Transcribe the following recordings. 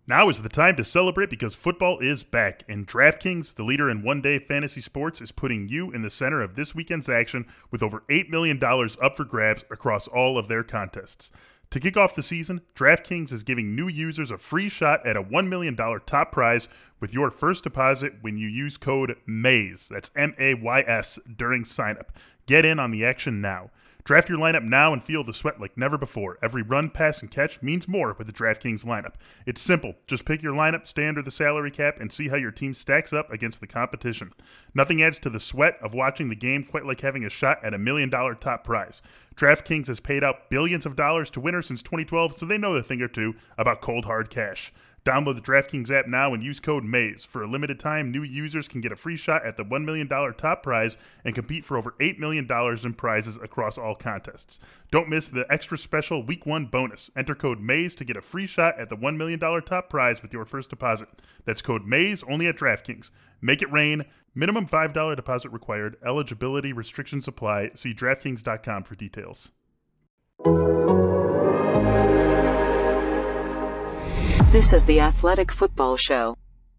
Now is the time to celebrate because football is back, and DraftKings, the leader in one-day fantasy sports, is putting you in the center of this weekend's action with over $8 million up for grabs across all of their contests. To kick off the season, DraftKings is giving new users a free shot at a $1 million top prize with your first deposit when you use code MAYS, that's M-A-Y-S, during signup. Get in on the action now. Draft your lineup now and feel the sweat like never before. Every run, pass, and catch means more with the DraftKings lineup. It's simple. Just pick your lineup, stay under the salary cap, and see how your team stacks up against the competition. Nothing adds to the sweat of watching the game quite like having a shot at a $1 million top prize. DraftKings has paid out billions of dollars to winners since 2012, so they know a thing or two about cold, hard cash. Download the DraftKings app now and use code MAYS. For a limited time, new users can get a free shot at the $1 million top prize and compete for over $8 million in prizes across all contests. Don't miss the extra special Week 1 bonus. Enter code MAYS to get a free shot at the $1 million top prize with your first deposit. That's code MAYS only at DraftKings. Make it rain. Minimum $5 deposit required. Eligibility restrictions apply. See DraftKings.com for details. This is the Athletic Football Show.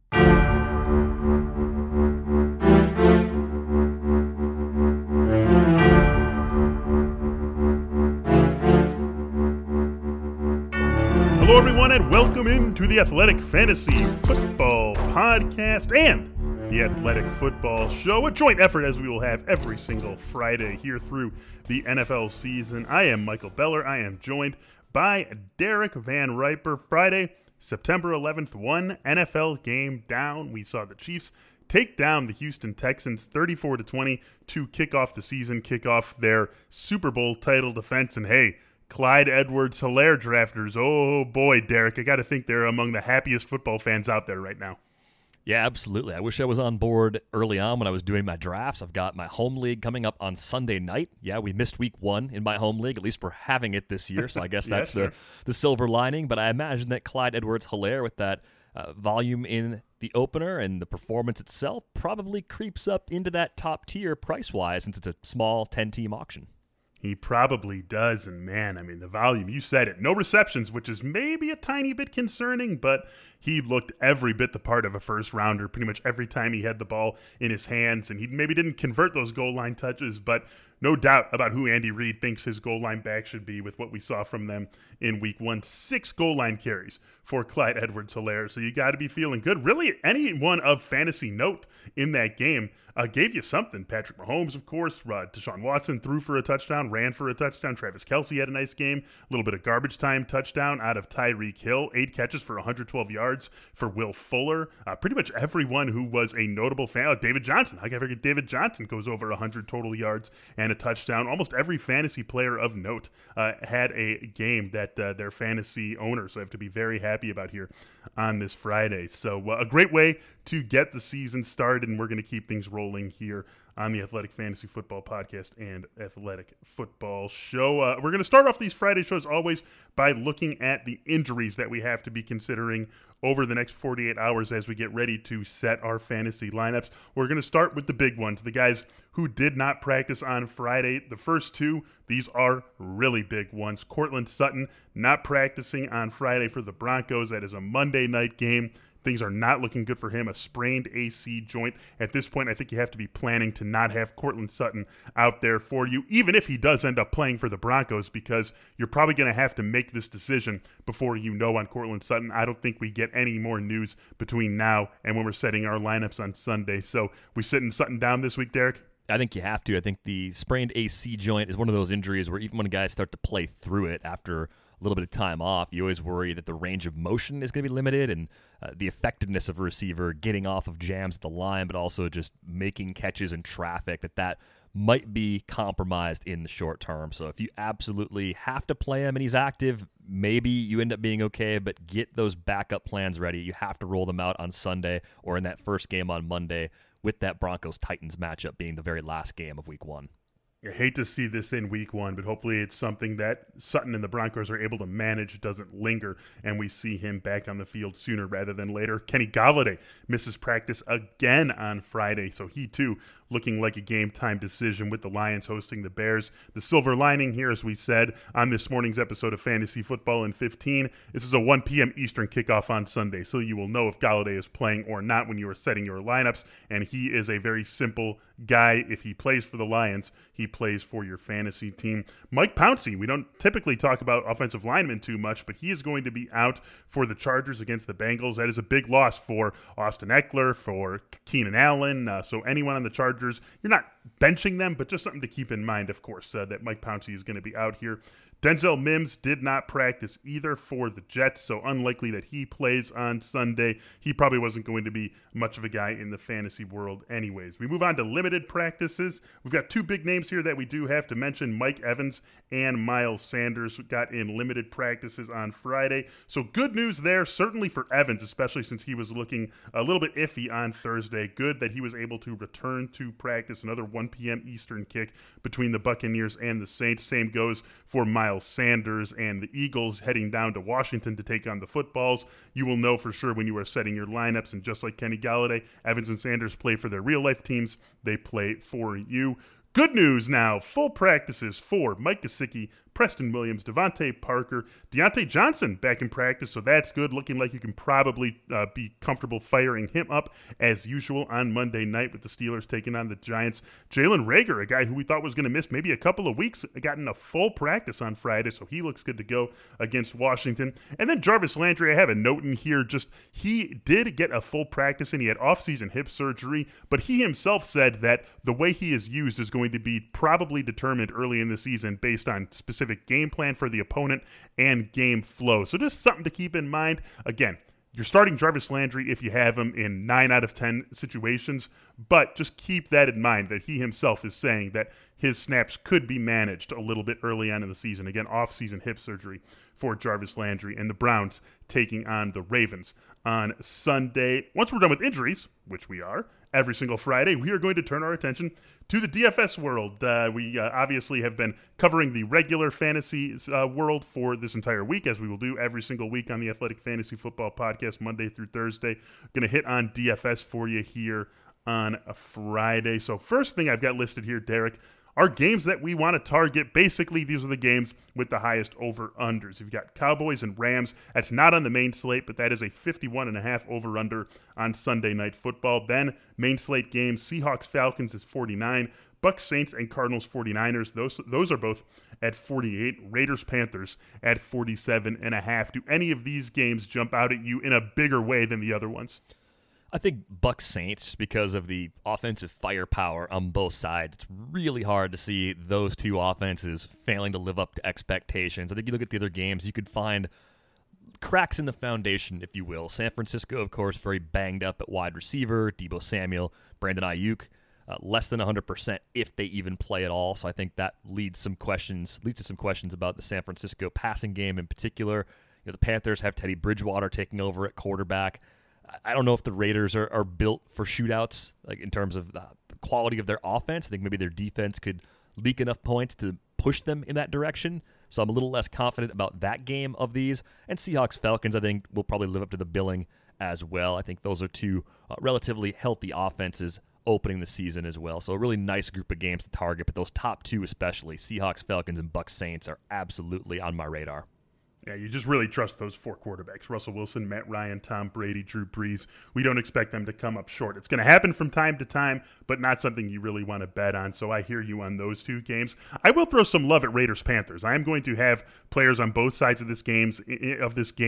Hello, everyone, and welcome into the Athletic Fantasy Football Podcast and the Athletic Football Show, a joint effort as we will have every single Friday here through the NFL season. I am Michael Beller. I am joined by Derek Van Riper. Friday, September 11th, one NFL game down. We saw the Chiefs take down the Houston Texans 34-20 to kick off the season, kick off their Super Bowl title defense. And hey, Clyde Edwards-Helaire drafters, oh boy, Derek, I got to think they're among the happiest football fans out there right now. Yeah, absolutely. I wish I was on board early on when I was doing my drafts. I've got my home league coming up on Sunday night. Yeah, we missed week 1 in my home league. At least we're having it this year, so I guess that's the silver lining. But I imagine that Clyde Edwards-Helaire, with that volume in the opener and the performance itself, probably creeps up into that top tier price-wise since it's a small 10-team auction. He probably does, and man, I mean, the volume, you said it. No receptions, which is maybe a tiny bit concerning, but he looked every bit the part of a first-rounder pretty much every time he had the ball in his hands, and he maybe didn't convert those goal line touches, but no doubt about who Andy Reid thinks his goal line back should be with what we saw from them in week 1. 6 goal line carries for Clyde Edwards-Helaire, so you got to be feeling good. Really, anyone of fantasy note in that game gave you something. Patrick Mahomes, of course. Deshaun Watson threw for a touchdown, ran for a touchdown. Travis Kelce had a nice game. A little bit of garbage time touchdown out of Tyreek Hill. 8 catches for 112 yards for Will Fuller. Pretty much everyone who was a notable fan. David Johnson. I forget David Johnson goes over 100 total yards and a touchdown. Almost every fantasy player of note had a game that their fantasy owners have to be very happy about here on this Friday. So a great way to get the season started, and we're going to keep things rolling here on the Athletic Fantasy Football Podcast and Athletic Football Show. We're going to start off these Friday shows always by looking at the injuries that we have to be considering over the next 48 hours as we get ready to set our fantasy lineups. We're going to start with the big ones, the guys who did not practice on Friday. The first two, these are really big ones. Courtland Sutton not practicing on Friday for the Broncos. That is a Monday night game. Things are not looking good for him. A sprained AC joint. At this point, I think you have to be planning to not have Courtland Sutton out there for you, even if he does end up playing for the Broncos, because you're probably going to have to make this decision before you know on Courtland Sutton. I don't think we get any more news between now and when we're setting our lineups on Sunday. So we sitting Sutton down this week, Derek? I think you have to. I think the sprained AC joint is one of those injuries where even when guys start to play through it after a little bit of time off, you always worry that the range of motion is going to be limited and the effectiveness of a receiver getting off of jams at the line, but also just making catches in traffic, that might be compromised in the short term. So if you absolutely have to play him and he's active, maybe you end up being okay, but get those backup plans ready. You have to roll them out on Sunday or in that first game on Monday, with that Broncos-Titans matchup being the very last game of week 1. You hate to see this in week one, but hopefully it's something that Sutton and the Broncos are able to manage, doesn't linger, and we see him back on the field sooner rather than later. Kenny Golladay misses practice again on Friday, so he too looking like a game-time decision with the Lions hosting the Bears. The silver lining here, as we said on this morning's episode of Fantasy Football in 15, this is a 1 p.m. Eastern kickoff on Sunday, so you will know if Golladay is playing or not when you are setting your lineups, and he is a very simple guy. If he plays for the Lions, he plays for your fantasy team. Mike Pouncey, we don't typically talk about offensive linemen too much, but he is going to be out for the Chargers against the Bengals. That is a big loss for Austin Eckler, for Keenan Allen, so anyone on the Chargers. You're not benching them, but just something to keep in mind, of course, that Mike Pouncey is going to be out here. Denzel Mims did not practice either for the Jets, so unlikely that he plays on Sunday. He probably wasn't going to be much of a guy in the fantasy world anyways. We move on to limited practices. We've got two big names here that we do have to mention. Mike Evans and Miles Sanders got in limited practices on Friday. So good news there, certainly for Evans, especially since he was looking a little bit iffy on Thursday. Good that he was able to return to practice. Another 1 p.m. Eastern kick between the Buccaneers and the Saints. Same goes for Miles Sanders and the Eagles heading down to Washington to take on the Footballs. You will know for sure when you are setting your lineups, and just like Kenny Golladay, Evans and Sanders play for their real-life teams. They play for you. Good news now, full practices for Mike Gesicki, Preston Williams, Devontae Parker, Deontay Johnson back in practice, so that's good. Looking like you can probably be comfortable firing him up as usual on Monday night with the Steelers taking on the Giants. Jalen Reagor, a guy who we thought was going to miss maybe a couple of weeks, got in a full practice on Friday, so he looks good to go against Washington. And then Jarvis Landry, I have a note in here, just he did get a full practice and he had off-season hip surgery, but he himself said that the way he is used is going to be probably determined early in the season based on specific game plan for the opponent and game flow. So just something to keep in mind. Again, you're starting Jarvis Landry if you have him in 9 out of 10 situations, but just keep that in mind that he himself is saying that his snaps could be managed a little bit early on in the season. Again, off-season hip surgery for Jarvis Landry, and the Browns taking on the Ravens on Sunday. Once we're done with injuries, which we are, every single Friday, we are going to turn our attention to the DFS world. We obviously have been covering the regular fantasy world for this entire week, as we will do every single week on the Athletic Fantasy Football Podcast, Monday through Thursday. Going to hit on DFS for you here on a Friday. So first thing I've got listed here, Derek, are games that we want to target. Basically, these are the games with the highest over-unders. You've got Cowboys and Rams. That's not on the main slate, but that is a 51.5 over-under on Sunday Night Football. Then main slate games, Seahawks-Falcons is 49. Bucs, Saints, and Cardinals 49ers. Those are both at 48. Raiders-Panthers at 47.5. Do any of these games jump out at you in a bigger way than the other ones? I think Bucs Saints, because of the offensive firepower on both sides, it's really hard to see those two offenses failing to live up to expectations. I think you look at the other games, you could find cracks in the foundation, if you will. San Francisco, of course, very banged up at wide receiver. Deebo Samuel, Brandon Ayuk, less than 100% if they even play at all. So I think that leads to some questions about the San Francisco passing game in particular. The Panthers have Teddy Bridgewater taking over at quarterback. I don't know if the Raiders are built for shootouts, like in terms of the quality of their offense. I think maybe their defense could leak enough points to push them in that direction. So I'm a little less confident about that game of these. And Seahawks-Falcons, I think, will probably live up to the billing as well. I think those are two relatively healthy offenses opening the season as well. So a really nice group of games to target, but those top two especially, Seahawks-Falcons and Bucs-Saints, are absolutely on my radar. Yeah, you just really trust those four quarterbacks, Russell Wilson, Matt Ryan, Tom Brady, Drew Brees. We don't expect them to come up short. It's going to happen from time to time, but not something you really want to bet on. So I hear you on those two games. I will throw some love at Raiders-Panthers. I am going to have players on both sides of this game in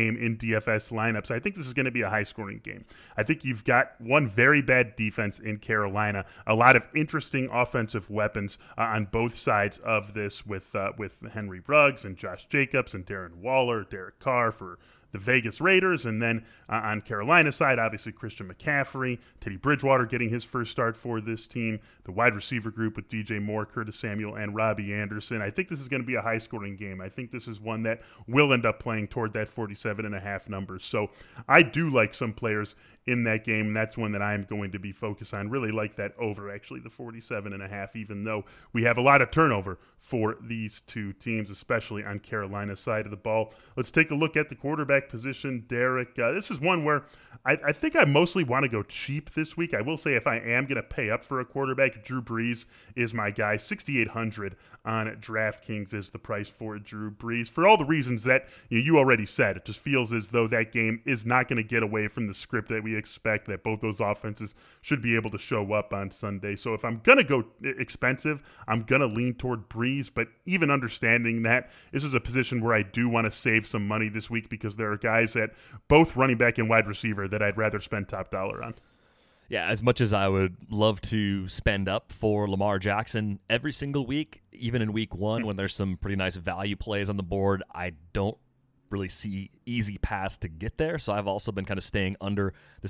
DFS lineups. I think this is going to be a high-scoring game. I think you've got one very bad defense in Carolina, a lot of interesting offensive weapons on both sides of this with Henry Ruggs and Josh Jacobs and Darren Waller, Derek Carr for the Vegas Raiders. And then on Carolina's side, obviously Christian McCaffrey, Teddy Bridgewater getting his first start for this team, the wide receiver group with DJ Moore, Curtis Samuel, and Robbie Anderson. I think this is going to be a high-scoring game. I think this is one that will end up playing toward that 47.5 number. So I do like some players in that game, and that's one that I'm going to be focused on. Really like that over, actually, the 47.5, even though we have a lot of turnover for these two teams, especially on Carolina's side of the ball. Let's take a look at the quarterback position, Derek. This is one where I think I mostly want to go cheap this week. I will say if I am going to pay up for a quarterback, Drew Brees is my guy. $6,800 on DraftKings is the price for Drew Brees. For all the reasons that you already said, it just feels as though that game is not going to get away from the script that we expect, that both those offenses should be able to show up on Sunday. So if I'm going to go expensive, I'm going to lean toward Brees, but even understanding that this is a position where I do want to save some money this week because there are guys at both running back and wide receiver that I'd rather spend top dollar on. Yeah, as much as I would love to spend up for Lamar Jackson every single week, even in week one when there's some pretty nice value plays on the board, I don't really see easy paths to get there. So I've also been kind of staying under the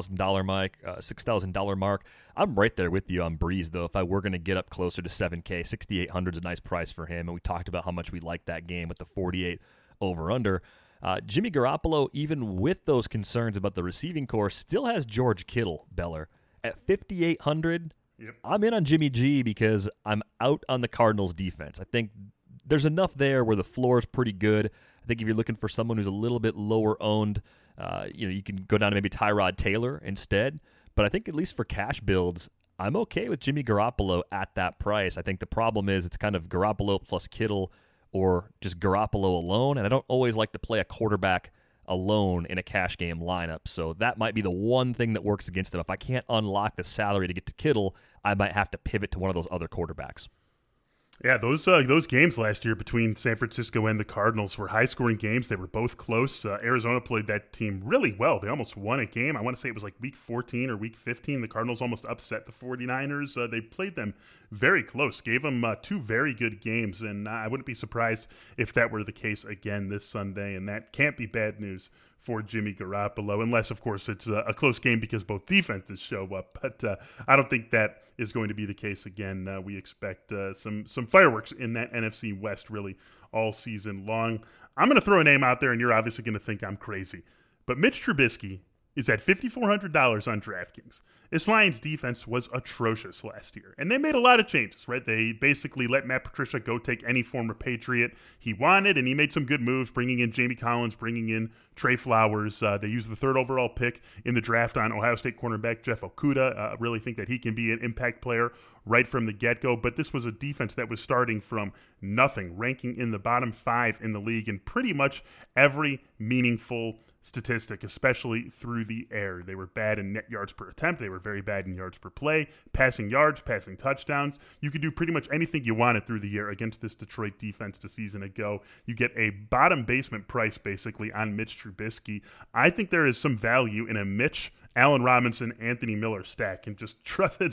$6,000 mark. I'm right there with you on Brees, though. If I were going to get up closer to $7K, $6,800 is a nice price for him. And we talked about how much we like that game with the 48 over-under. Jimmy Garoppolo, even with those concerns about the receiving core, still has George Kittle, Beller. At 5,800, yep. I'm in on Jimmy G because I'm out on the Cardinals defense. I think there's enough there where the floor is pretty good. I think if you're looking for someone who's a little bit lower owned, you can go down to maybe Tyrod Taylor instead. But I think at least for cash builds, I'm okay with Jimmy Garoppolo at that price. I think the problem is it's kind of Garoppolo plus Kittle or just Garoppolo alone, and I don't always like to play a quarterback alone in a cash game lineup. So that might be the one thing that works against him. If I can't unlock the salary to get to Kittle, I might have to pivot to one of those other quarterbacks. Yeah, those games last year between San Francisco and the Cardinals were high-scoring games. They were both close. Arizona played that team really well. They almost won a game. I want to say it was like week 14 or week 15. The Cardinals almost upset the 49ers. They played them very close, gave them two very good games, and I wouldn't be surprised if that were the case again this Sunday, and that can't be bad news for Jimmy Garoppolo, unless, of course, it's a close game because both defenses show up. But I don't think that is going to be the case again. We expect some fireworks in that NFC West really all season long. I'm going to throw a name out there, and you're obviously going to think I'm crazy. But Mitch Trubisky is at $5,400 on DraftKings. This Lions defense was atrocious last year, and they made a lot of changes, right? They basically let Matt Patricia go take any former Patriot he wanted, and he made some good moves, bringing in Jamie Collins, bringing in Trey Flowers. They used the third overall pick in the draft on Ohio State cornerback Jeff Okudah. Really think that he can be an impact player right from the get-go, but this was a defense that was starting from nothing, ranking in the bottom 5 in the league in pretty much every meaningful statistic, especially through the air. They were bad in net yards per attempt. They were very bad in yards per play, passing yards, passing touchdowns. You could do pretty much anything you wanted through the air against this Detroit defense a season ago. You get a bottom basement price basically on Mitch Trubisky. I think there is some value in a Mitch, Allen Robinson, Anthony Miller stack, and just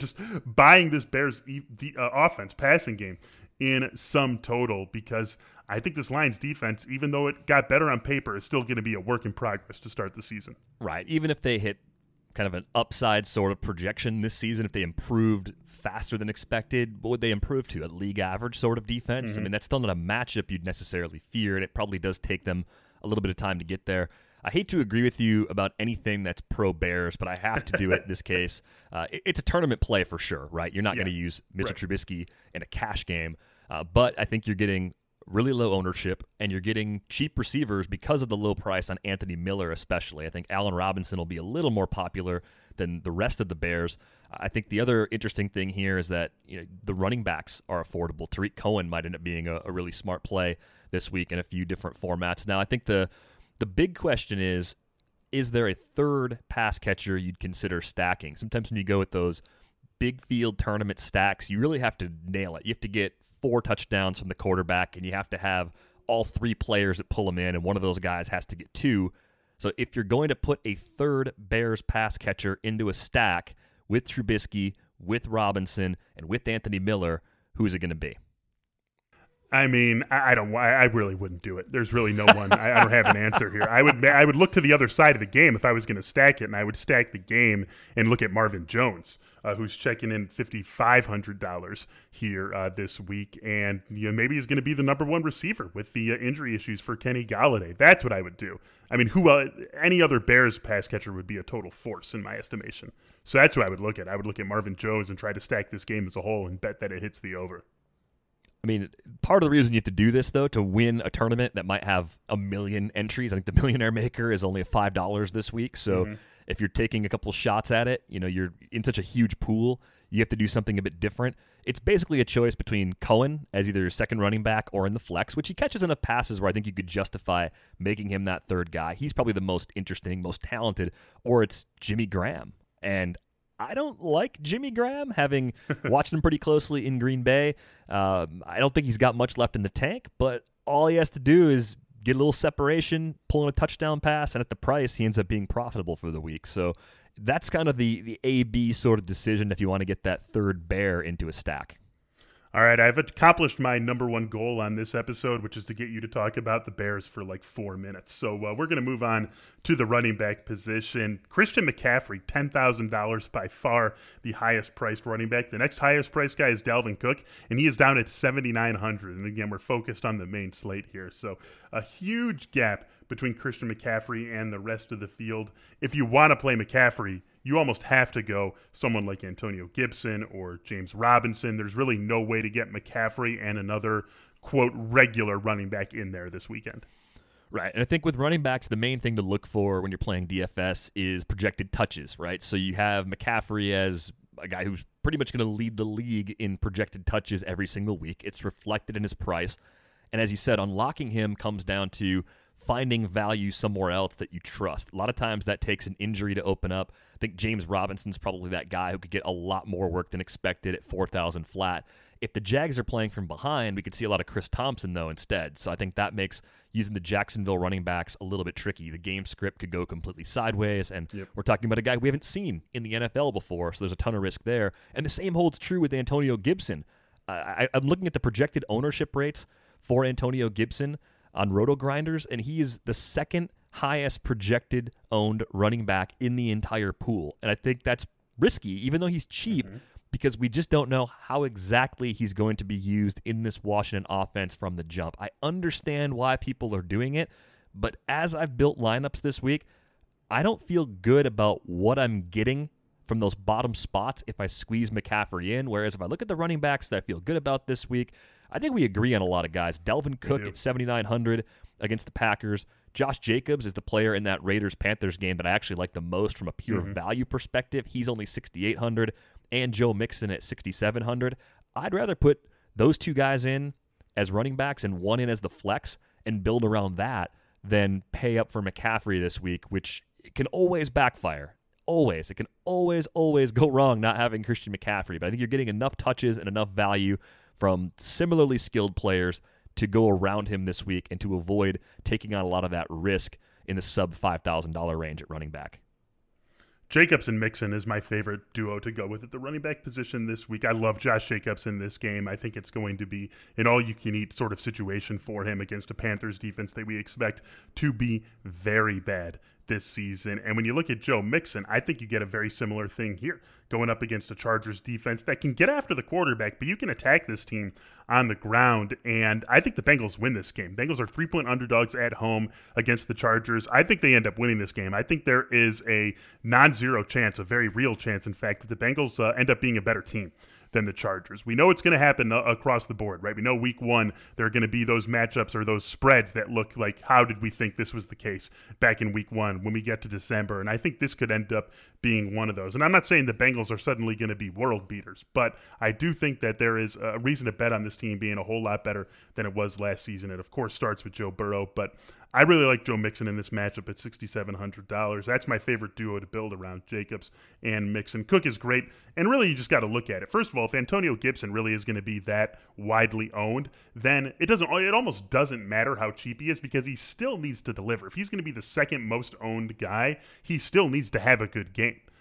buying this Bears offense passing game in some total, because I think this Lions defense, even though it got better on paper, is still going to be a work in progress to start the season. Right. Even if they hit kind of an upside sort of projection this season, if they improved faster than expected, what would they improve to? A league average sort of defense? I mean, that's still not a matchup you'd necessarily fear, and it probably does take them a little bit of time to get there. I hate to agree with you about anything that's pro-Bears, but I have to do it in this case. It's a tournament play for sure, right? You're not going to use Mitchell Trubisky in a cash game, but I think you're getting really low ownership, and you're getting cheap receivers because of the low price on Anthony Miller especially. I think Allen Robinson will be a little more popular than the rest of the Bears. I think the other interesting thing here is that the running backs are affordable. Tariq Cohen might end up being a really smart play this week in a few different formats. Now, I think the big question is there a third pass catcher you'd consider stacking? Sometimes when you go with those big field tournament stacks, you really have to nail it. You have to get 4 touchdowns from the quarterback, and you have to have all 3 players that pull them in, and one of those guys has to get 2. So if you're going to put a third Bears pass catcher into a stack with Trubisky, with Robinson, and with Anthony Miller, who is it going to be? I mean, I really wouldn't do it. There's really no one. I don't have an answer here. I would look to the other side of the game if I was going to stack it, and I would stack the game and look at Marvin Jones, who's checking in $5,500 here this week, and maybe he's going to be the number one receiver with the injury issues for Kenny Golladay. That's what I would do. I mean, any other Bears pass catcher would be a total force in my estimation. So that's what I would look at. I would look at Marvin Jones and try to stack this game as a whole and bet that it hits the over. I mean, part of the reason you have to do this, though, to win a tournament that might have 1 million entries, I think the Millionaire Maker is only $5 this week. So if you're taking a couple shots at it, you're in such a huge pool, you have to do something a bit different. It's basically a choice between Cohen as either second running back or in the flex, which he catches enough passes where I think you could justify making him that third guy. He's probably the most interesting, most talented, or it's Jimmy Graham. And I don't like Jimmy Graham, having watched him pretty closely in Green Bay. I don't think he's got much left in the tank, but all he has to do is get a little separation, pull in a touchdown pass, and at the price, he ends up being profitable for the week. So that's kind of the A-B sort of decision if you want to get that third bear into a stack. All right, I've accomplished my number one goal on this episode, which is to get you to talk about the Bears for like 4 minutes. So we're going to move on to the running back position. Christian McCaffrey, $10,000, by far the highest priced running back. The next highest priced guy is Dalvin Cook, and he is down at $7,900. And again, we're focused on the main slate here. So a huge gap between Christian McCaffrey and the rest of the field. If you want to play McCaffrey, you almost have to go someone like Antonio Gibson or James Robinson. There's really no way to get McCaffrey and another, quote, regular running back in there this weekend. Right, and I think with running backs, the main thing to look for when you're playing DFS is projected touches, right? So you have McCaffrey as a guy who's pretty much going to lead the league in projected touches every single week. It's reflected in his price. And as you said, unlocking him comes down to finding value somewhere else that you trust. A lot of times that takes an injury to open up. I think James Robinson's probably that guy who could get a lot more work than expected at 4,000 flat. If the Jags are playing from behind, we could see a lot of Chris Thompson, though, instead. So I think that makes using the Jacksonville running backs a little bit tricky. The game script could go completely sideways, and we're talking about a guy we haven't seen in the NFL before, so there's a ton of risk there. And the same holds true with Antonio Gibson. I'm looking at the projected ownership rates for Antonio Gibson on Roto Grinders, and he is the second highest projected owned running back in the entire pool. And I think that's risky, even though he's cheap, because we just don't know how exactly he's going to be used in this Washington offense from the jump. I understand why people are doing it, but as I've built lineups this week, I don't feel good about what I'm getting from those bottom spots if I squeeze McCaffrey in, whereas if I look at the running backs that I feel good about this week, I think we agree on a lot of guys. Delvin Cook at $7,900 against the Packers. Josh Jacobs is the player in that Raiders-Panthers game that I actually like the most from a pure value perspective. He's only $6,800, and Joe Mixon at $6,700. I'd rather put those two guys in as running backs and one in as the flex and build around that than pay up for McCaffrey this week, which can always backfire. Always. It can always go wrong not having Christian McCaffrey, but I think you're getting enough touches and enough value from similarly skilled players to go around him this week and to avoid taking on a lot of that risk in the sub $5,000 range at running back. Jacobs and Mixon is my favorite duo to go with at the running back position this week. I love Josh Jacobs in this game. I think it's going to be an all-you-can-eat sort of situation for him against a Panthers defense that we expect to be very bad this season. And when you look at Joe Mixon, I think you get a very similar thing here, going up against a Chargers defense that can get after the quarterback, but you can attack this team on the ground. And I think the Bengals win this game. Bengals are 3-point underdogs at home against the Chargers. I think they end up winning this game. I think there is a non-zero chance, a very real chance, in fact, that the Bengals end up being a better team than the Chargers. We know it's going to happen across the board, right? We know week one, there are going to be those matchups or those spreads that look like, how did we think this was the case back in week one when we get to December? And I think this could end up being one of those. And I'm not saying the Bengals are suddenly going to be world beaters, but I do think that there is a reason to bet on this team being a whole lot better than it was last season. It, of course, starts with Joe Burrow, but I really like Joe Mixon in this matchup at $6,700. That's my favorite duo to build around, Jacobs and Mixon. Cook is great, and really you just got to look at it. First of all, if Antonio Gibson really is going to be that widely owned, then it almost doesn't matter how cheap he is because he still needs to deliver. If he's going to be the second most owned guy, he still needs to have a good game.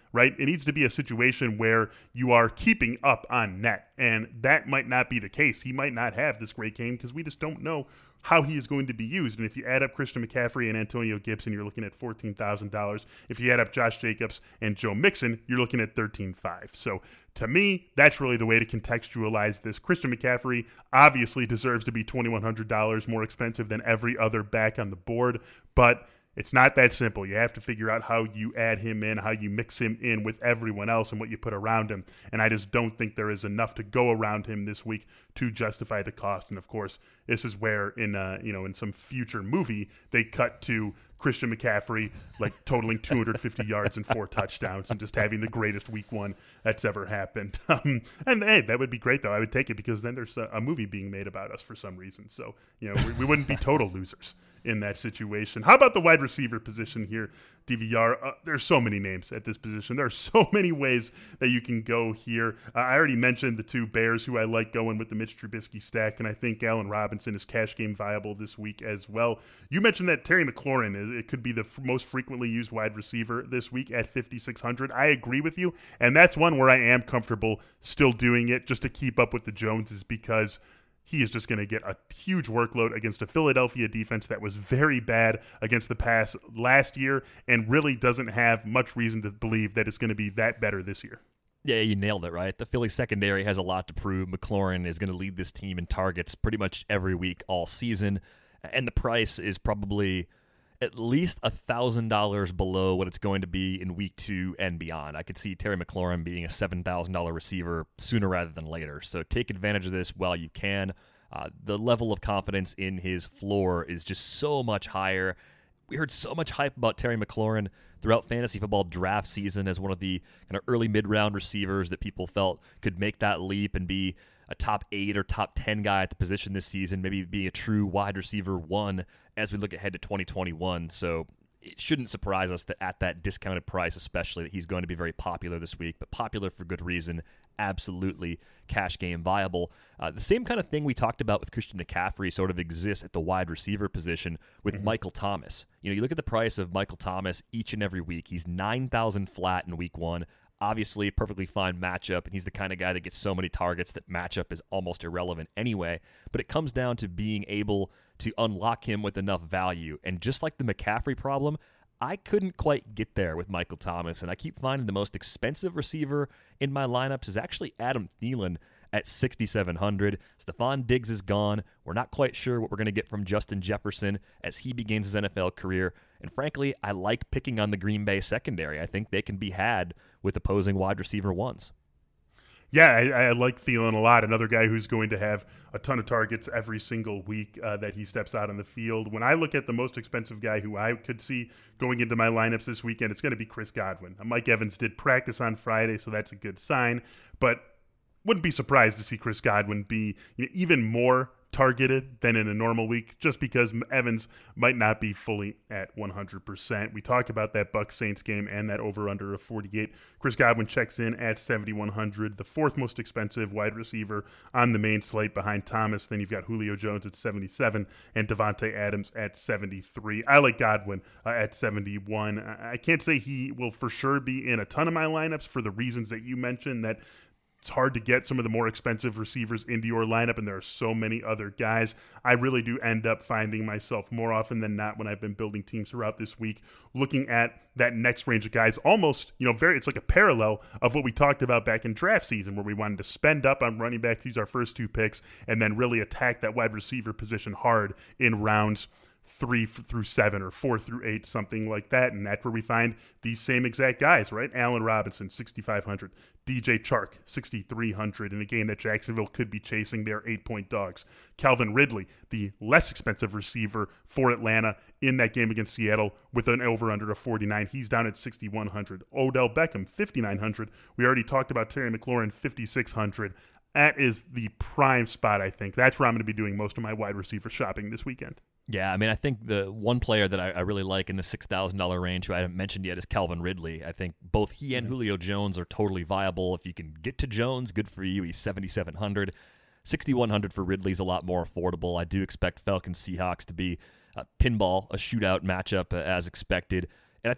right? It needs to be a situation where you are keeping up on net, and that might not be the case. He might not have this great game because we just don't know how he is going to be used. And if you add up Christian McCaffrey and Antonio Gibson, you're looking at $14,000. If you add up Josh Jacobs and Joe Mixon, you're looking at $13,500. So to me, that's really the way to contextualize this. Christian McCaffrey obviously deserves to be $2,100 more expensive than every other back on the board, but it's not that simple. You have to figure out how you add him in, how you mix him in with everyone else and what you put around him. And I just don't think there is enough to go around him this week to justify the cost. And of course, this is where in some future movie they cut to Christian McCaffrey like totaling 250 yards and 4 touchdowns and just having the greatest week one that's ever happened. And hey, that would be great though. I would take it because then there's a movie being made about us for some reason. So we wouldn't be total losers in that situation. How about the wide receiver position here, DVR? There's so many names at this position. There are so many ways that you can go here. I already mentioned the 2 Bears who I like going with the Mitch Trubisky stack, and I think Allen Robinson is cash game viable this week as well. You mentioned that Terry McLaurin, it could be the most frequently used wide receiver this week at $5,600. I agree with you, and that's one where I am comfortable still doing it just to keep up with the Joneses because he is just going to get a huge workload against a Philadelphia defense that was very bad against the pass last year and really doesn't have much reason to believe that it's going to be that better this year. Yeah, you nailed it, right? The Philly secondary has a lot to prove. McLaurin is going to lead this team in targets pretty much every week all season, and the price is probably at least $1,000 below what it's going to be in week 2 and beyond. I could see Terry McLaurin being a $7,000 receiver sooner rather than later. So take advantage of this while you can. The level of confidence in his floor is just so much higher. We heard so much hype about Terry McLaurin throughout fantasy football draft season as one of the kind of early mid-round receivers that people felt could make that leap and be a top 8 or top 10 guy at the position this season, maybe being a true wide receiver 1 as we look ahead to 2021. So it shouldn't surprise us that at that discounted price, especially, that he's going to be very popular this week, but popular for good reason. Absolutely cash game viable. The same kind of thing we talked about with Christian McCaffrey sort of exists at the wide receiver position with Michael Thomas. You look at the price of Michael Thomas each and every week. He's $9,000 flat in week 1. Obviously, a perfectly fine matchup, and he's the kind of guy that gets so many targets that matchup is almost irrelevant anyway. But it comes down to being able to unlock him with enough value. And just like the McCaffrey problem, I couldn't quite get there with Michael Thomas, and I keep finding the most expensive receiver in my lineups is actually Adam Thielen at $6,700. Stephon Diggs is gone. We're not quite sure what we're going to get from Justin Jefferson as he begins his NFL career. And frankly, I like picking on the Green Bay secondary. I think they can be had with opposing wide receiver 1s. Yeah, I like Thielen a lot. Another guy who's going to have a ton of targets every single week that he steps out on the field. When I look at the most expensive guy who I could see going into my lineups this weekend, it's going to be Chris Godwin. Mike Evans did practice on Friday, so that's a good sign. But wouldn't be surprised to see Chris Godwin be even more targeted than in a normal week just because Evans might not be fully at 100%. We talked about that Bucs Saints game and that over-under of 48. Chris Godwin checks in at $7,100, the 4th most expensive wide receiver on the main slate behind Thomas. Then you've got Julio Jones at $77 and Devontae Adams at $73. I like Godwin at $71. I can't say he will for sure be in a ton of my lineups for the reasons that you mentioned, that it's hard to get some of the more expensive receivers into your lineup, and there are so many other guys. I really do end up finding myself more often than not when I've been building teams throughout this week, looking at that next range of guys almost, it's like a parallel of what we talked about back in draft season where we wanted to spend up on running back to use our first 2 picks and then really attack that wide receiver position hard in rounds 3 through 7 or 4 through 8, something like that. And that's where we find these same exact guys, right? Allen Robinson, $6,500. DJ Chark, $6,300 in a game that Jacksonville could be chasing their 8-point dogs. Calvin Ridley, the less expensive receiver for Atlanta in that game against Seattle with an over-under of 49. He's down at $6,100. Odell Beckham, $5,900. We already talked about Terry McLaurin, $5,600. That is the prime spot, I think. That's where I'm going to be doing most of my wide receiver shopping this weekend. Yeah, I mean, I think the one player that I really like in the $6,000 range who I haven't mentioned yet is Calvin Ridley. I think both he and Julio Jones are totally viable. If you can get to Jones, good for you. He's $7,700. $6,100 for Ridley is a lot more affordable. I do expect Falcons Seahawks to be a pinball, a shootout matchup as expected. And I think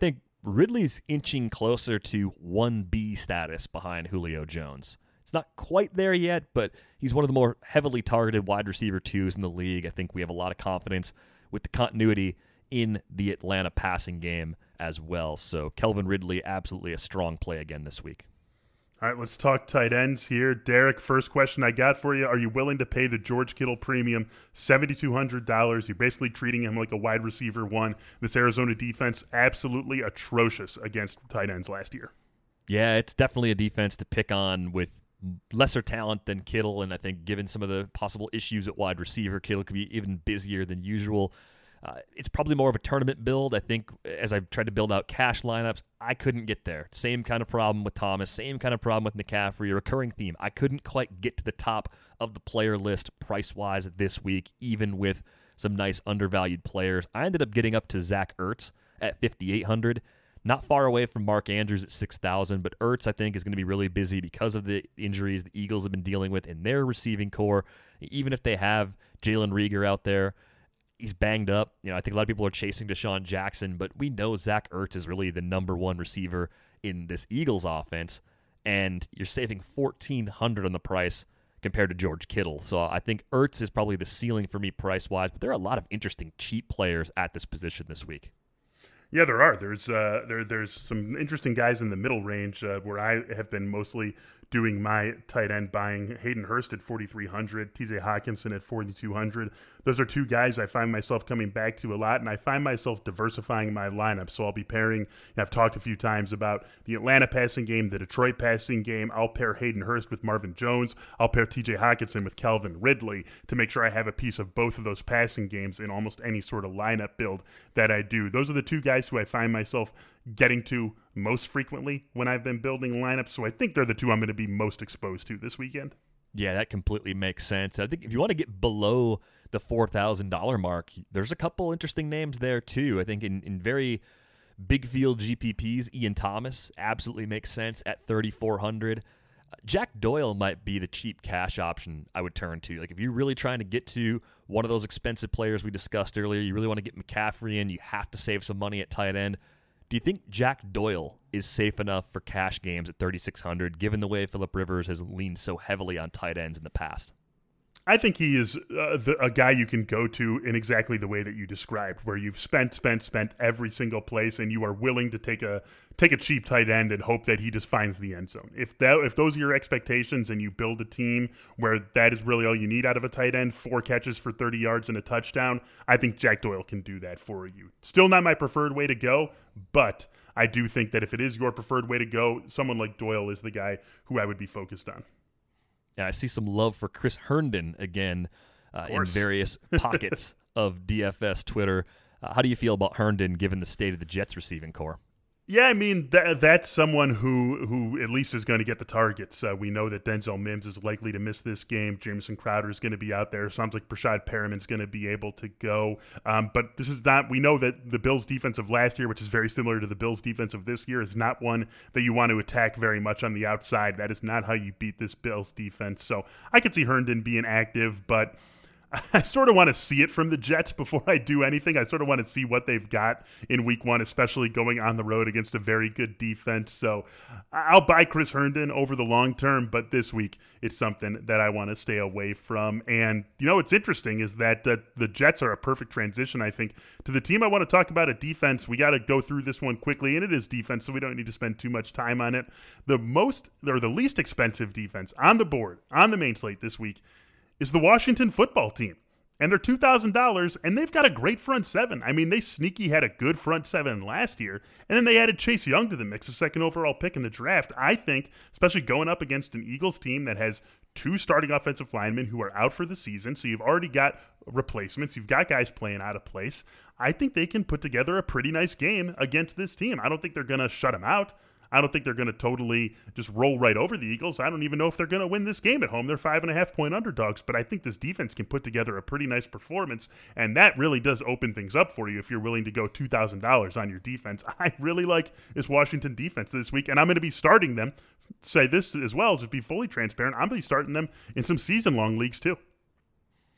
Ridley's inching closer to 1B status behind Julio Jones. It's not quite there yet, but he's one of the more heavily targeted wide receiver twos in the league. I think we have a lot of confidence with the continuity in the Atlanta passing game as well. So Calvin Ridley, absolutely a strong play again this week. All right, let's talk tight ends here. Derek, first question I got for you. Are you willing to pay the George Kittle premium, $7,200? You're basically treating him like a wide receiver one. This Arizona defense, absolutely atrocious against tight ends last year. Yeah, it's definitely a defense to pick on with lesser talent than Kittle, and I think given some of the possible issues at wide receiver, Kittle could be even busier than usual. It's probably more of a tournament build. I think as I've tried to build out cash lineups, I couldn't get there. Same kind of problem with Thomas, same kind of problem with McCaffrey, a recurring theme. I couldn't quite get to the top of the player list price-wise this week, even with some nice undervalued players. I ended up getting up to Zach Ertz at $5,800. Not far away from Mark Andrews at $6,000, but Ertz, I think, is going to be really busy because of the injuries the Eagles have been dealing with in their receiving core. Even if they have Jalen Reagor out there, he's banged up. I think a lot of people are chasing Deshaun Jackson, but we know Zach Ertz is really the number one receiver in this Eagles offense, and you're saving $1,400 on the price compared to George Kittle. So I think Ertz is probably the ceiling for me price-wise, but there are a lot of interesting cheap players at this position this week. Yeah, there are. There's some interesting guys in the middle range where I have been mostly doing my tight end buying. Hayden Hurst at $4,300, TJ Hawkinson at $4,200. Those are two guys I find myself coming back to a lot, and I find myself diversifying my lineup. So I'll be pairing, I've talked a few times about the Atlanta passing game, the Detroit passing game. I'll pair Hayden Hurst with Marvin Jones. I'll pair TJ Hawkinson with Calvin Ridley to make sure I have a piece of both of those passing games in almost any sort of lineup build that I do. Those are the two guys who I find myself getting to most frequently when I've been building lineups. So I think they're the two I'm going to be most exposed to this weekend. Yeah, that completely makes sense. I think if you want to get below the $4,000 mark, there's a couple interesting names there too. I think in very big field GPPs, Ian Thomas absolutely makes sense at $3,400. Jack Doyle might be the cheap cash option I would turn to. Like if you're really trying to get to one of those expensive players we discussed earlier, you really want to get McCaffrey in, you have to save some money at tight end. Do you think Jack Doyle is safe enough for cash games at $3,600, given the way Phillip Rivers has leaned so heavily on tight ends in the past? I think he is a guy you can go to in exactly the way that you described, where you've spent every single place, and you are willing to take a cheap tight end and hope that he just finds the end zone. If those are your expectations, and you build a team where that is really all you need out of a tight end, 4 catches for 30 yards and a touchdown, I think Jack Doyle can do that for you. Still not my preferred way to go, but I do think that if it is your preferred way to go, someone like Doyle is the guy who I would be focused on. And I see some love for Chris Herndon again in various pockets of DFS Twitter. How do you feel about Herndon given the state of the Jets receiving core? Yeah, I mean, that's someone who at least is going to get the targets. We know that Denzel Mims is likely to miss this game. Jamison Crowder is going to be out there. Sounds like Brashad Perriman's going to be able to go. But this is not – we know that the Bills' defense of last year, which is very similar to the Bills' defense of this year, is not one that you want to attack very much on the outside. That is not how you beat this Bills' defense. So I could see Herndon being active, but – I sort of want to see it from the Jets before I do anything. I sort of want to see what they've got in week one, especially going on the road against a very good defense. So I'll buy Chris Herndon over the long term, but this week it's something that I want to stay away from. And, what's interesting is that the Jets are a perfect transition, I think, to the team I want to talk about at defense. We got to go through this one quickly, and it is defense, so we don't need to spend too much time on it. The least expensive defense on the board, on the main slate this week, is the Washington football team. And they're $2,000, and they've got a great front seven. I mean, they sneaky had a good front seven last year, and then they added Chase Young to the mix, the second overall pick in the draft. I think, especially going up against an Eagles team that has 2 starting offensive linemen who are out for the season, so you've already got replacements. You've got guys playing out of place. I think they can put together a pretty nice game against this team. I don't think they're going to shut them out. I don't think they're going to totally just roll right over the Eagles. I don't even know if they're going to win this game at home. They're 5.5-point underdogs, but I think this defense can put together a pretty nice performance, and that really does open things up for you if you're willing to go $2,000 on your defense. I really like this Washington defense this week, and I'm going to be starting them. Say this as well, just be fully transparent. I'm going to be starting them in some season-long leagues too.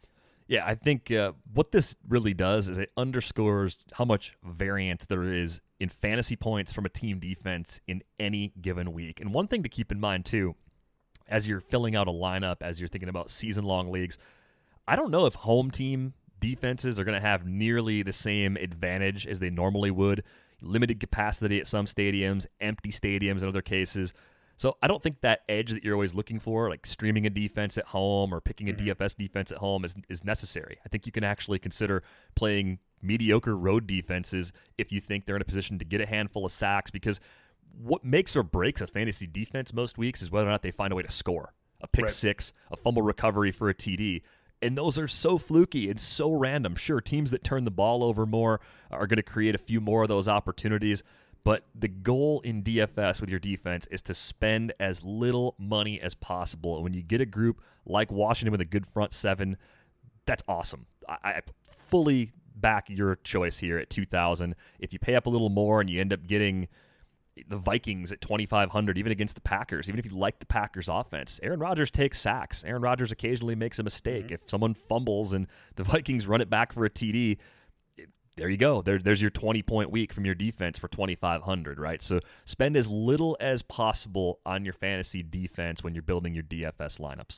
Yeah, I think what this really does is it underscores how much variance there is in fantasy points from a team defense in any given week. And one thing to keep in mind, too, as you're filling out a lineup, as you're thinking about season-long leagues, I don't know if home team defenses are going to have nearly the same advantage as they normally would. Limited capacity at some stadiums, empty stadiums in other cases. So I don't think that edge that you're always looking for, like streaming a defense at home or picking a DFS defense at home, is necessary. I think you can actually consider playing mediocre road defenses if you think they're in a position to get a handful of sacks, because what makes or breaks a fantasy defense most weeks is whether or not they find a way to score. A pick six, a fumble recovery for a TD. And those are so fluky and so random. Sure, teams that turn the ball over more are going to create a few more of those opportunities. But the goal in DFS with your defense is to spend as little money as possible. And when you get a group like Washington with a good front seven, that's awesome. I fully back your choice here at 2,000. If you pay up a little more and you end up getting the Vikings at 2,500, even against the Packers, even if you like the Packers offense, Aaron Rodgers takes sacks. Aaron Rodgers occasionally makes a mistake. If someone fumbles and the Vikings run it back for a TD, there you go. There's your 20-point week from your defense for 2,500, right? So spend as little as possible on your fantasy defense when you're building your DFS lineups.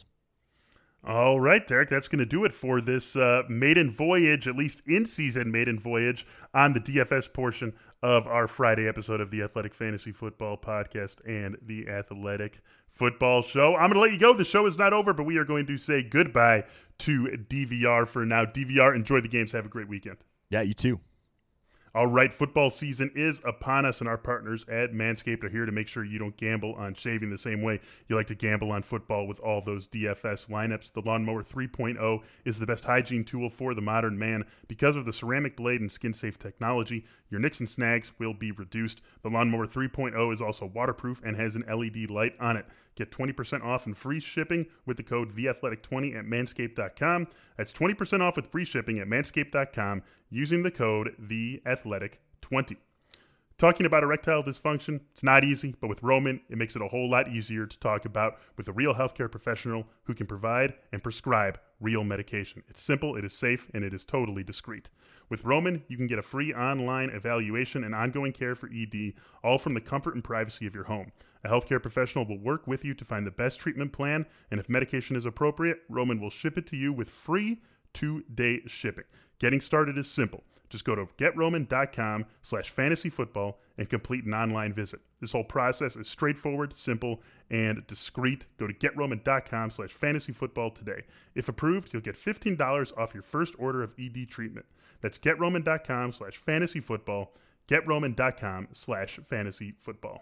All right, Derek, that's going to do it for this maiden voyage, at least in-season maiden voyage, on the DFS portion of our Friday episode of the Athletic Fantasy Football Podcast and the Athletic Football Show. I'm going to let you go. The show is not over, but we are going to say goodbye to DVR for now. DVR, enjoy the games. Have a great weekend. Yeah, you too. All right, football season is upon us, and our partners at Manscaped are here to make sure you don't gamble on shaving the same way you like to gamble on football with all those DFS lineups. The Lawnmower 3.0 is the best hygiene tool for the modern man. Because of the ceramic blade and skin-safe technology, your nicks and snags will be reduced. The Lawnmower 3.0 is also waterproof and has an LED light on it. Get 20% off and free shipping with the code TheAthletic20 at Manscaped.com. That's 20% off with free shipping at Manscaped.com using the code TheAthletic20. Talking about erectile dysfunction, it's not easy, but with Roman, it makes it a whole lot easier to talk about with a real healthcare professional who can provide and prescribe real medication. It's simple, it is safe, and it is totally discreet. With Roman, you can get a free online evaluation and ongoing care for ED, all from the comfort and privacy of your home. A healthcare professional will work with you to find the best treatment plan, and if medication is appropriate, Roman will ship it to you with free 2-day shipping. Getting started is simple. Just go to GetRoman.com/fantasyfootball and complete an online visit. This whole process is straightforward, simple, and discreet. Go to GetRoman.com/fantasyfootball today. If approved, you'll get $15 off your first order of ED treatment. That's GetRoman.com/fantasyfootball. GetRoman.com/fantasyfootball.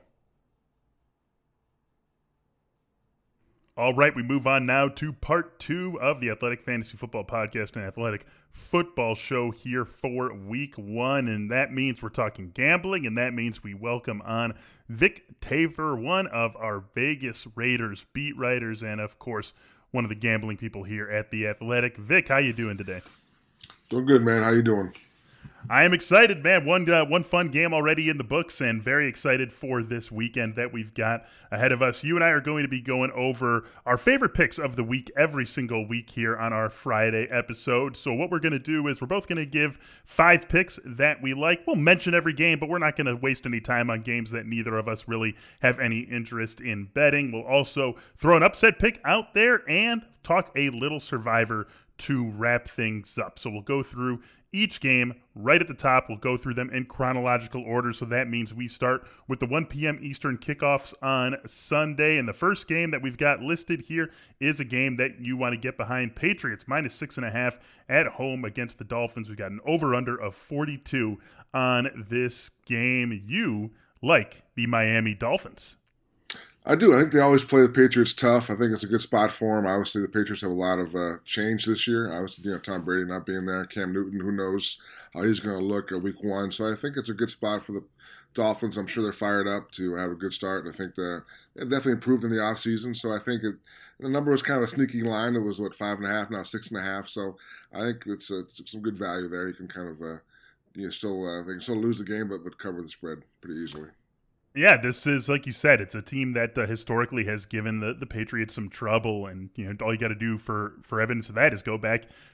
All right, we move on now to part 2 of the Athletic Fantasy Football Podcast and Athletic Football Show here for week 1. And that means we're talking gambling, and that means we welcome on Vic Tavur, one of our Vegas Raiders beat writers, and of course, one of the gambling people here at the Athletic. Vic, how you doing today? Doing good, man. How you doing? I am excited, man. One fun game already in the books, and very excited for this weekend that we've got ahead of us. You and I are going to be going over our favorite picks of the week every single week here on our Friday episode. So what we're going to do is we're both going to give 5 picks that we like. We'll mention every game, but we're not going to waste any time on games that neither of us really have any interest in betting. We'll also throw an upset pick out there and talk a little Survivor to wrap things up. So we'll go through each game right at the top. We'll go through them in chronological order. So that means we start with the 1 p.m. Eastern kickoffs on Sunday. And the first game that we've got listed here is a game that you want to get behind. Patriots -6.5 at home against the Dolphins. We've got an over-under of 42 on this game. You like the Miami Dolphins. I do. I think they always play the Patriots tough. I think it's a good spot for them. Obviously, the Patriots have a lot of change this year. Obviously, Tom Brady not being there, Cam Newton, who knows how he's going to look at week 1. So I think it's a good spot for the Dolphins. I'm sure they're fired up to have a good start. I think they've definitely improved in the offseason. So I think the number was kind of a sneaky line. It was, 5.5, now 6.5. So I think it's some good value there. You can kind of they can still lose the game, but cover the spread pretty easily. Yeah, this is, like you said, it's a team that historically has given the Patriots some trouble, and all you got to do for evidence of that is go back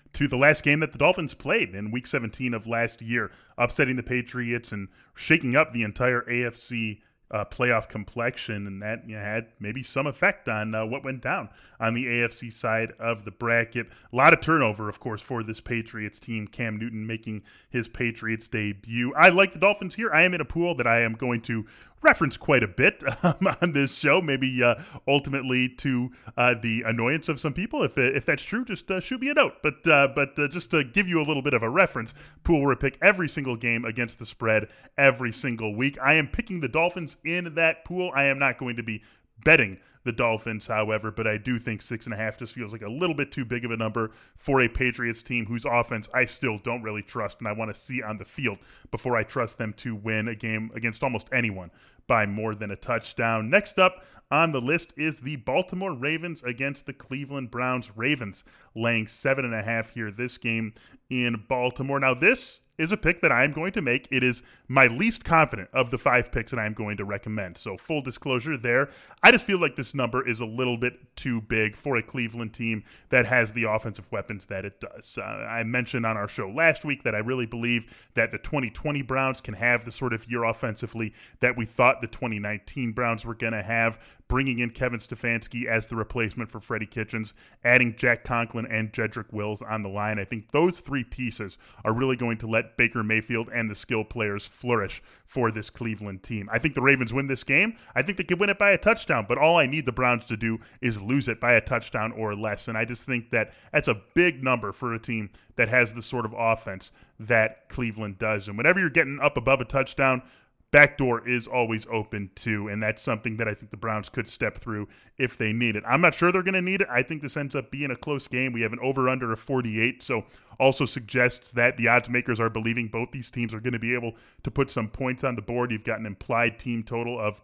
to the last game that the Dolphins played in Week 17 of last year, upsetting the Patriots and shaking up the entire AFC playoff complexion, and that had maybe some effect on what went down on the AFC side of the bracket. A lot of turnover, of course, for this Patriots team. Cam Newton making his Patriots debut. I like the Dolphins here. I am in a pool that I am going to reference quite a bit on this show, maybe ultimately to the annoyance of some people. If that's true, just shoot me a note. But just to give you a little bit of a reference, pool where I pick every single game against the spread every single week. I am picking the Dolphins in that pool. I am not going to be betting the Dolphins, however, but I do think 6.5 just feels like a little bit too big of a number for a Patriots team whose offense I still don't really trust, and I want to see on the field before I trust them to win a game against almost anyone by more than a touchdown. Next up on the list is the Baltimore Ravens against the Cleveland Browns. Ravens laying 7.5 here, this game in Baltimore. Now, this is a pick that I'm going to make. It is my least confident of the 5 picks that I'm going to recommend. So full disclosure there. I just feel like this number is a little bit too big for a Cleveland team that has the offensive weapons that it does. I mentioned on our show last week that I really believe that the 2020 Browns can have the sort of year offensively that we thought the 2019 Browns were going to have, bringing in Kevin Stefanski as the replacement for Freddie Kitchens, adding Jack Conklin and Jedrick Wills on the line. I think those 3 pieces are really going to let Baker Mayfield and the skill players flourish for this Cleveland team. I think the Ravens win this game. I think they could win it by a touchdown, but all I need the Browns to do is lose it by a touchdown or less. And I just think that that's a big number for a team that has the sort of offense that Cleveland does. And whenever you're getting up above a touchdown, backdoor is always open too, and that's something that I think the Browns could step through if they need it. I'm not sure they're going to need it. I think this ends up being a close game. We have an over-under of 48, so also suggests that the odds makers are believing both these teams are going to be able to put some points on the board. You've got an implied team total of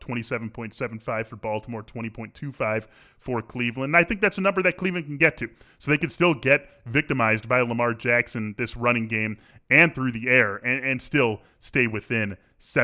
27.75 for Baltimore, 20.25 for Cleveland. And I think that's a number that Cleveland can get to. So they can still get victimized by Lamar Jackson this running game and through the air and still stay within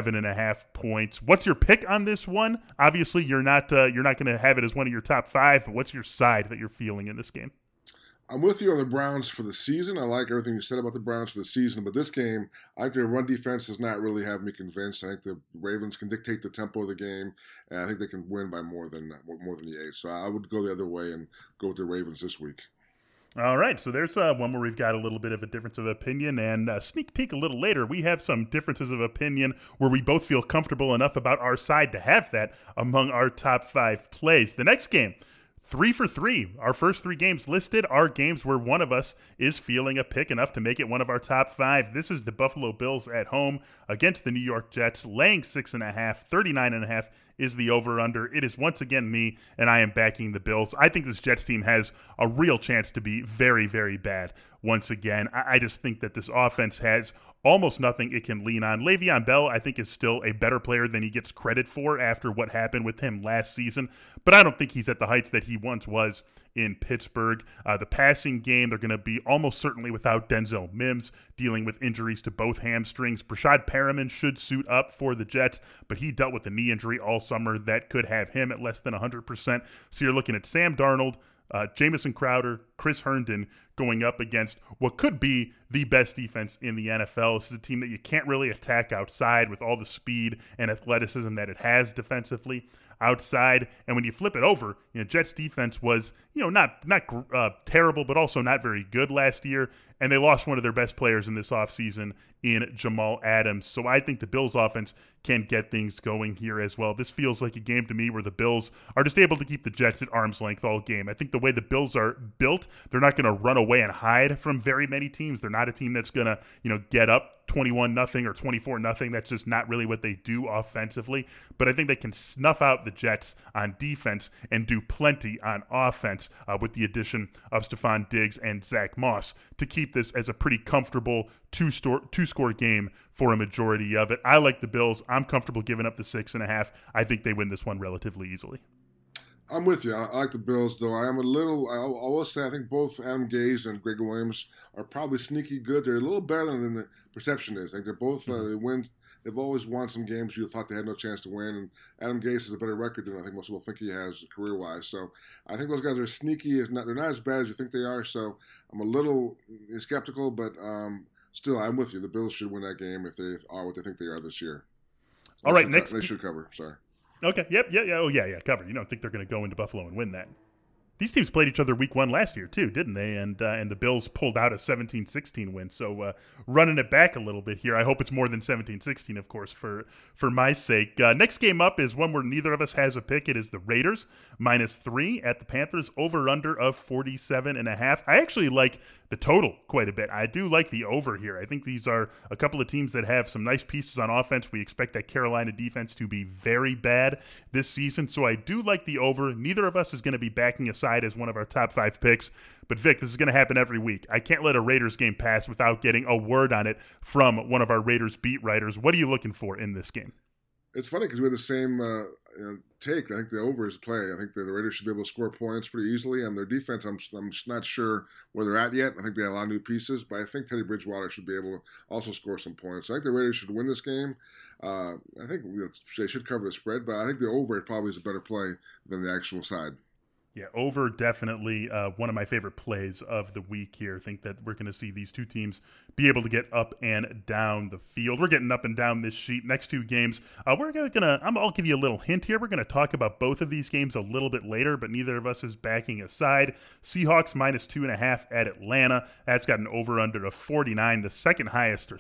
7.5 points. What's your pick on this one? Obviously, you're not going to have it as one of your top 5, but what's your side that you're feeling in this game? I'm with you on the Browns for the season. I like everything you said about the Browns for the season, but this game, I think their run defense does not really have me convinced. I think the Ravens can dictate the tempo of the game, and I think they can win by more than the 8. So I would go the other way and go with the Ravens this week. All right, so there's one where we've got a little bit of a difference of opinion, and sneak peek a little later, we have some differences of opinion where we both feel comfortable enough about our side to have that among our top 5 plays. The next game, 3 for 3. Our first 3 games listed are games where one of us is feeling a pick enough to make it one of our top 5. This is the Buffalo Bills at home against the New York Jets, laying 6.5, 39.5 is the over-under. It is once again me, and I am backing the Bills. I think this Jets team has a real chance to be very, very bad once again. I just think that this offense has almost nothing it can lean on. Le'Veon Bell, I think, is still a better player than he gets credit for after what happened with him last season, but I don't think he's at the heights that he once was in Pittsburgh. The passing game, they're going to be almost certainly without Denzel Mims, dealing with injuries to both hamstrings. Brashad Perriman should suit up for the Jets, but he dealt with a knee injury all summer that could have him at less than 100%. So you're looking at Sam Darnold, Jamison Crowder, Chris Herndon going up against what could be the best defense in the NFL. This is a team that you can't really attack outside with all the speed and athleticism that it has defensively outside. And when you flip it over, Jets defense was, not terrible, but also not very good last year. And they lost one of their best players in this offseason in Jamal Adams. So I think the Bills offense can get things going here as well. This feels like a game to me where the Bills are just able to keep the Jets at arm's length all game. I think the way the Bills are built, they're not going to run away and hide from very many teams. They're not a team that's going to, get up 21-0 or 24-0. That's just not really what they do offensively. But I think they can snuff out the Jets on defense and do plenty on offense with the addition of Stephon Diggs and Zach Moss to keep this as a pretty comfortable two-score game for a majority of it. I like the Bills. I'm comfortable giving up the 6.5. I think they win this one relatively easily. I'm with you. I like the Bills, though. I will say I think both Adam Gase and Greg Williams are probably sneaky good. They're a little better than the perception is. I think they're both, they win they've always won some games you thought they had no chance to win. And Adam Gase has a better record than I think most people think he has career-wise. So I think those guys are sneaky. They're not as bad as you think they are. So I'm a little skeptical, but still, I'm with you. The Bills should win that game if they are what they think they are this year. All right, next. They should cover. Sorry. Okay. Yep. Yeah. Oh, yeah. Cover. You don't think they're going to go into Buffalo and win that? These teams played each other week 1 last year too, didn't they? And the Bills pulled out a 17-16 win. So running it back a little bit here. I hope it's more than 17-16, of course, for my sake. Next game up is one where neither of us has a pick. It is the Raiders -3 at the Panthers, over/under of 47.5. I actually like the total quite a bit. I do like the over here. I think these are a couple of teams that have some nice pieces on offense. We expect that Carolina defense to be very bad this season, so I do like the over. Neither of us is going to be backing aside as one of our top 5 picks, but Vic, this is going to happen every week. I can't let a Raiders game pass without getting a word on it from one of our Raiders beat writers. What are you looking for in this game? It's funny because we have the same take. I think the over is play. I think the Raiders should be able to score points pretty easily. And their defense, I'm just not sure where they're at yet. I think they have a lot of new pieces, but I think Teddy Bridgewater should be able to also score some points. So I think the Raiders should win this game. I think they should cover the spread, but I think the over probably is a better play than the actual side. Yeah, over definitely one of my favorite plays of the week here. I think that we're going to see these two teams be able to get up and down the field. We're getting up and down this sheet. Next 2 games, I'll give you a little hint here. We're going to talk about both of these games a little bit later, but neither of us is backing a side. Seahawks -2.5 at Atlanta. That's got an over/under of 49, the second highest.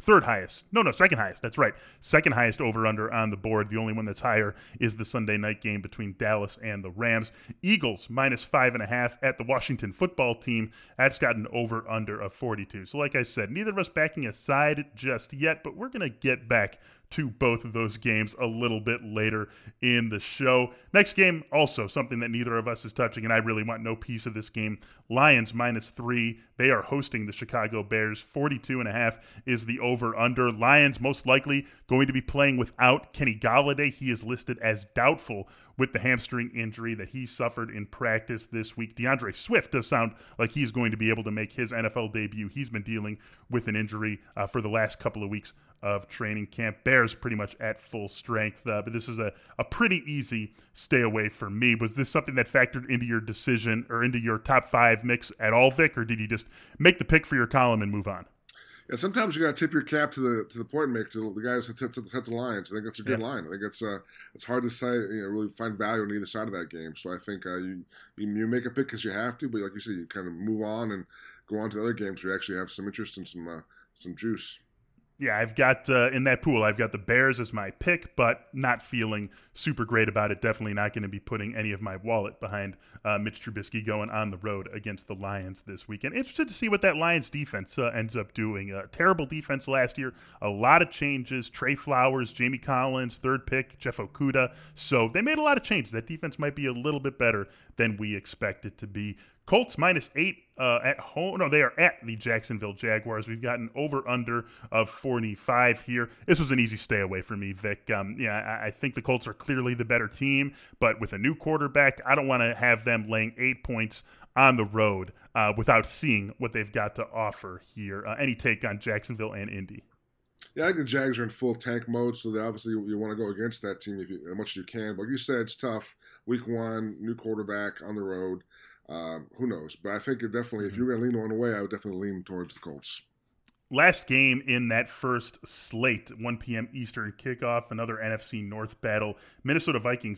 That's right. Second highest over/under on the board. The only one that's higher is the Sunday night game between Dallas and the Rams. Eagles -5.5 at the Washington football team. That's got an over/under of 42. So like I said, neither of us backing a side just yet, but we're going to get back to both of those games a little bit later in the show. Next game, also something that neither of us is touching, and I really want no piece of this game. Lions -3. They are hosting the Chicago Bears. 42.5 is the over/under. Lions most likely going to be playing without Kenny Golladay. He is listed as doubtful with the hamstring injury that he suffered in practice this week. DeAndre Swift does sound like he's going to be able to make his NFL debut. He's been dealing with an injury for the last couple of weeks of training camp. Bears pretty much at full strength, but this is a pretty easy stay away for me. Was this something that factored into your decision or into your top 5 mix at all, Vic, or did you just make the pick for your column and move on? Yeah, sometimes you got to tip your cap to the point maker, to the guys who set the lines. I think that's a good line. I think it's hard to say, really find value on either side of that game. So I think you make a pick because you have to, but like you said, you kind of move on and go on to the other games where you actually have some interest and some juice. Yeah, I've got in that pool, I've got the Bears as my pick, but not feeling super great about it. Definitely not going to be putting any of my wallet behind Mitch Trubisky going on the road against the Lions this weekend. Interested to see what that Lions defense ends up doing. Terrible defense last year. A lot of changes. Trey Flowers, Jamie Collins, third pick, Jeff Okudah. So they made a lot of changes. That defense might be a little bit better than we expect it to be. Colts -8 at home. No, they are at the Jacksonville Jaguars. We've got an over/under of 45 here. This was an easy stay away for me, Vic. I think the Colts are clearly the better team, but with a new quarterback, I don't want to have them laying 8 points on the road without seeing what they've got to offer here. Any take on Jacksonville and Indy? Yeah, I think the Jags are in full tank mode, so obviously you want to go against that team as much as you can. But like you said, it's tough. Week 1, new quarterback on the road. Who knows? But I think definitely, if you're going to lean one way, I would definitely lean towards the Colts. Last game in that first slate, 1 p.m. Eastern kickoff, another NFC North battle. Minnesota Vikings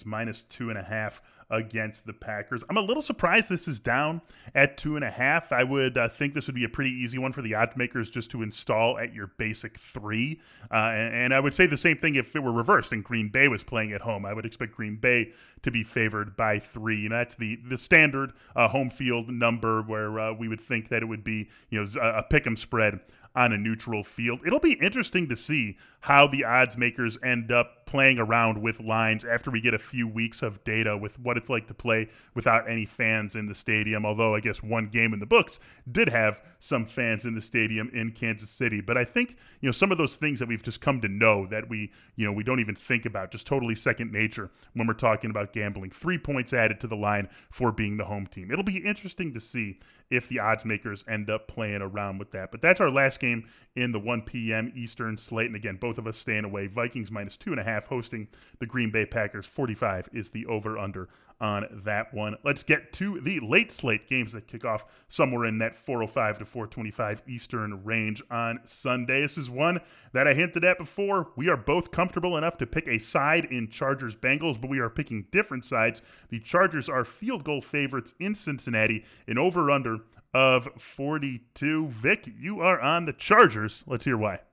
-2.5 against the Packers. I'm a little surprised this is down at 2.5. I would think this would be a pretty easy one for the odds makers just to install at your basic 3. And I would say the same thing if it were reversed and Green Bay was playing at home. I would expect Green Bay to be favored by 3. That's the standard home field number where we would think that it would be a pick'em spread on a neutral field. It'll be interesting to see how the odds makers end up playing around with lines after we get a few weeks of data with what it's like to play without any fans in the stadium, although I guess one game in the books did have some fans in the stadium in Kansas City. But I think, some of those things that we've just come to know that we don't even think about, just totally second nature when we're talking about gambling. 3 points added to the line for being the home team. It'll be interesting to see if the odds makers end up playing around with that. But that's our last game in the 1 p.m. Eastern slate. And again, both of us staying away. Vikings -2.5 hosting the Green Bay Packers. 45 is the over-under on that one. Let's get to the late slate games that kick off somewhere in that 4:05 to 4:25 Eastern range on Sunday. This is one that I hinted at before. We are both comfortable enough to pick a side in Chargers-Bengals, but we are picking different sides. The Chargers are field goal favorites in Cincinnati, an over-under of 42. Vic, you are on the Chargers. Let's hear why.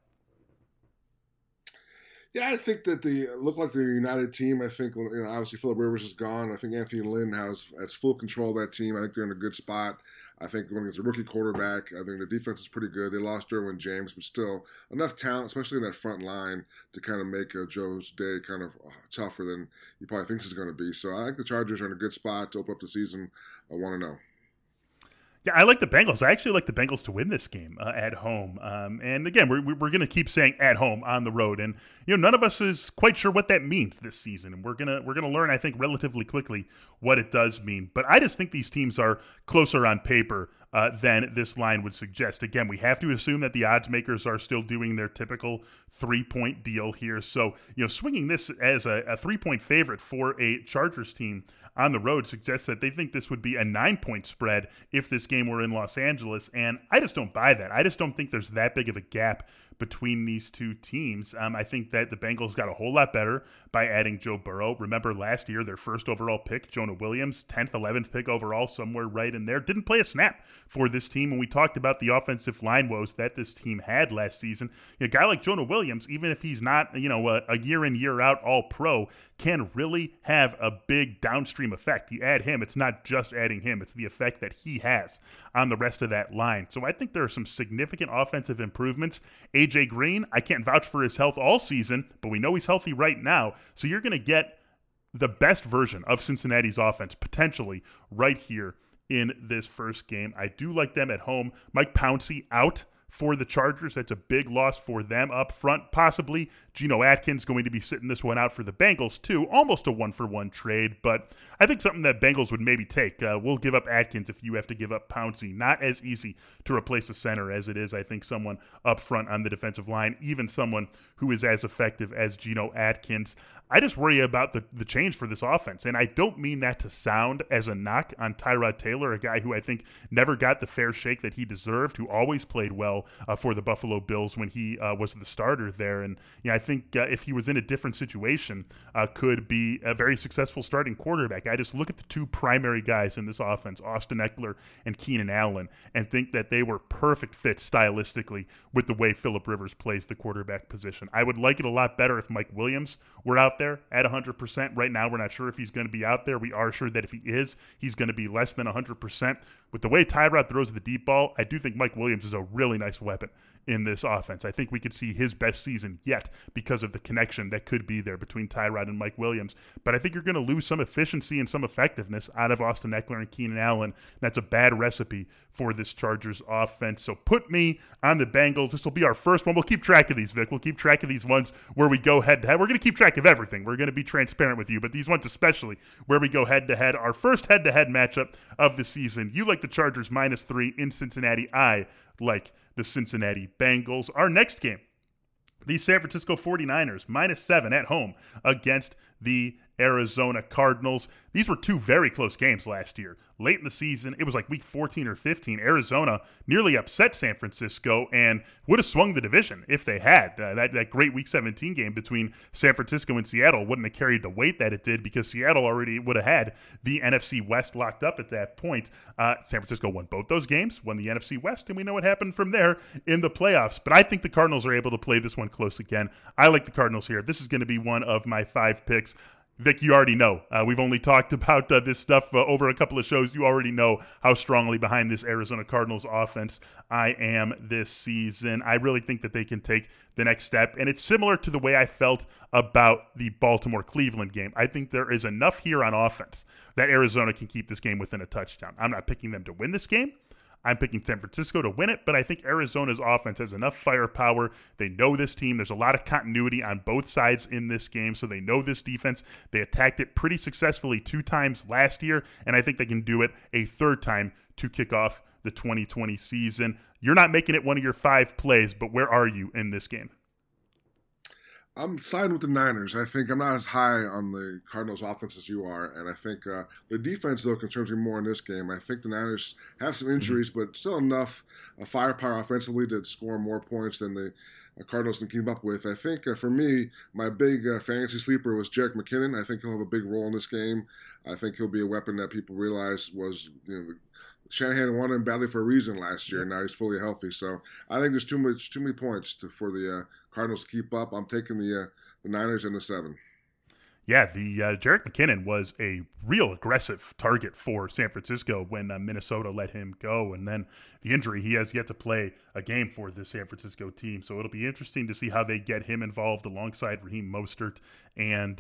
Yeah, I think that they look like they're a united team. I think, obviously Phillip Rivers is gone. I think Anthony Lynn has full control of that team. I think they're in a good spot. I think when it's a rookie quarterback, I think the defense is pretty good. They lost Derwin James, but still enough talent, especially in that front line, to kind of make Joe's day kind of tougher than he probably thinks it's going to be. So I think the Chargers are in a good spot to open up the season 1-0. Yeah, I like the Bengals. I actually like the Bengals to win this game at home. And again, we're going to keep saying at home on the road, and none of us is quite sure what that means this season. And we're gonna learn, I think, relatively quickly what it does mean. But I just think these teams are closer on paper than this line would suggest. Again, we have to assume that the odds makers are still doing their typical 3-point deal here. So swinging this as a 3-point favorite for a Chargers team on the road suggests that they think this would be a 9-point spread if this game were in Los Angeles, and I just don't buy that. I just don't think there's that big of a gap between these two teams. I think that the Bengals got a whole lot better by adding Joe Burrow. Remember last year, their first overall pick, Jonah Williams, 10th, 11th pick overall, somewhere right in there, didn't play a snap for this team. And we talked about the offensive line woes that this team had last season. A guy like Jonah Williams, even if he's not, a year in, year out all-pro, can really have a big downstream effect. You add him, it's not just adding him, it's the effect that he has on the rest of that line. So I think there are some significant offensive improvements. AJ Green, I can't vouch for his health all season, but we know he's healthy right now. So you're going to get the best version of Cincinnati's offense potentially right here in this first game. I do like them at home. Mike Pouncey out for the Chargers. That's a big loss for them up front. Possibly Geno Atkins going to be sitting this one out for the Bengals too. Almost a 1-for-1 trade, but I think something that Bengals would maybe take. We'll give up Atkins if you have to give up Pouncey. Not as easy to replace a center as it is, I think, someone up front on the defensive line, even someone who is as effective as Geno Atkins. I just worry about the change for this offense, and I don't mean that to sound as a knock on Tyrod Taylor, a guy who I think never got the fair shake that he deserved, who always played well for the Buffalo Bills when he was the starter there. And I think if he was in a different situation, could be a very successful starting quarterback. I just look at the two primary guys in this offense, Austin Eckler and Keenan Allen, and think that they were perfect fits stylistically with the way Phillip Rivers plays the quarterback position. I would like it a lot better if Mike Williams were out there at 100%. Right now, we're not sure if he's going to be out there. We are sure that if he is, he's going to be less than 100%. With the way Tyrod throws the deep ball, I do think Mike Williams is a really nice weapon in this offense. I think we could see his best season yet because of the connection that could be there between Tyrod and Mike Williams. But I think you're going to lose some efficiency and some effectiveness out of Austin Eckler and Keenan Allen. That's a bad recipe for this Chargers offense. So put me on the Bengals. This will be our first one. We'll keep track of these, Vic. We'll keep track of these ones where we go head-to-head. We're going to keep track of everything. We're going to be transparent with you, but these ones especially where we go head-to-head. Our first head-to-head matchup of the season. You like the Chargers -3 in Cincinnati. I like the Cincinnati Bengals. Our next game, the San Francisco 49ers -7 at home against the Arizona Cardinals. These were two very close games last year. Late in the season, it was like week 14 or 15. Arizona nearly upset San Francisco and would have swung the division if they had. That great week 17 game between San Francisco and Seattle wouldn't have carried the weight that it did because Seattle already would have had the NFC West locked up at that point. San Francisco won both those games, won the NFC West, and we know what happened from there in the playoffs. But I think the Cardinals are able to play this one close again. I like the Cardinals here. This is going to be one of my 5 picks. Vic, you already know. We've only talked about this stuff over a couple of shows. You already know how strongly behind this Arizona Cardinals offense I am this season. I really think that they can take the next step, and it's similar to the way I felt about the Baltimore-Cleveland game. I think there is enough here on offense that Arizona can keep this game within a touchdown. I'm not picking them to win this game. I'm picking San Francisco to win it, but I think Arizona's offense has enough firepower. They know this team. There's a lot of continuity on both sides in this game, so they know this defense. They attacked it pretty successfully 2 times last year, and I think they can do it a 3rd time to kick off the 2020 season. You're not making it one of your 5 plays, but where are you in this game? I'm siding with the Niners. I think I'm not as high on the Cardinals' offense as you are, and I think their defense, though, concerns me more in this game. I think the Niners have some injuries, but still enough firepower offensively to score more points than the Cardinals can keep up with. I think, for me, my big fantasy sleeper was Jerick McKinnon. I think he'll have a big role in this game. I think he'll be a weapon that people realize was, Shanahan wanted him badly for a reason last year, and now he's fully healthy. So I think there's too many points for the Cardinals to keep up. I'm taking the Niners and the 7. Yeah, the Jerick McKinnon was a real aggressive target for San Francisco when Minnesota let him go, and then the injury, he has yet to play a game for the San Francisco team. So it'll be interesting to see how they get him involved alongside Raheem Mostert and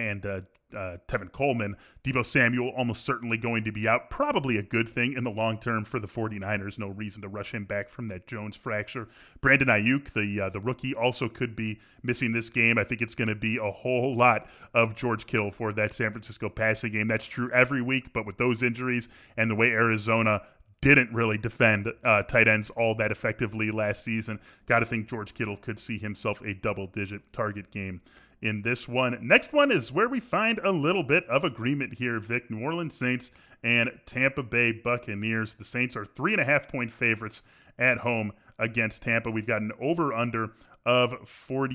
Tevin Coleman. Deebo Samuel almost certainly going to be out. Probably a good thing in the long term for the 49ers. No reason to rush him back from that Jones fracture. Brandon Ayuk, the rookie, also could be missing this game. I think it's going to be a whole lot of George Kittle for that San Francisco passing game. That's true every week, but with those injuries and the way Arizona didn't really defend tight ends all that effectively last season, got to think George Kittle could see himself a double-digit target game in this one. Next one is where we find a little bit of agreement here, Vic. New Orleans Saints and Tampa Bay Buccaneers. The Saints are 3.5-point favorites at home against Tampa. We've got an over-under of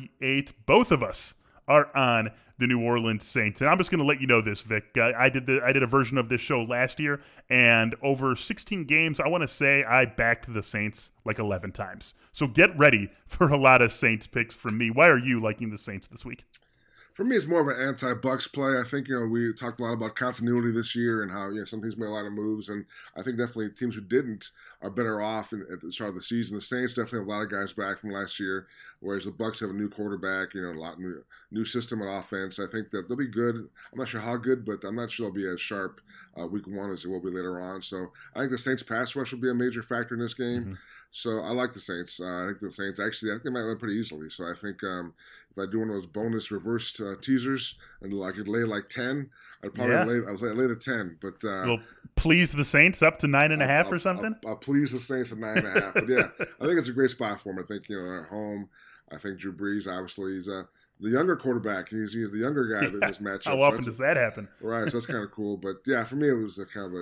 48. Both of us are on the New Orleans Saints. And I'm just going to let you know this, Vic. I did a version of this show last year, and over 16 games, I want to say I backed the Saints like 11 times. So get ready for a lot of Saints picks from me. Why are you liking the Saints this week? For me, it's more of an anti-Bucs play. I think, we talked a lot about continuity this year and how, some teams made a lot of moves. And I think definitely teams who didn't are better off at the start of the season. The Saints definitely have a lot of guys back from last year, whereas the Bucs have a new quarterback, a lot new system on offense. I think that they'll be good. I'm not sure how good, but I'm not sure they'll be as sharp week 1 as they will be later on. So I think the Saints pass rush will be a major factor in this game. Mm-hmm. So I like the Saints. I think the Saints I think they might win pretty easily. So I think if I do one of those bonus reversed teasers and I could lay like 10, I'd probably lay the 10. But you'll please the Saints up to 9.5 or something. I'll please the Saints at 9.5. But yeah, I think it's a great spot for them. I think they're at home. I think Drew Brees obviously he's the younger quarterback. He's the younger guy in this matchup. How often does that happen? Right, so that's kind of cool. But yeah, for me, it was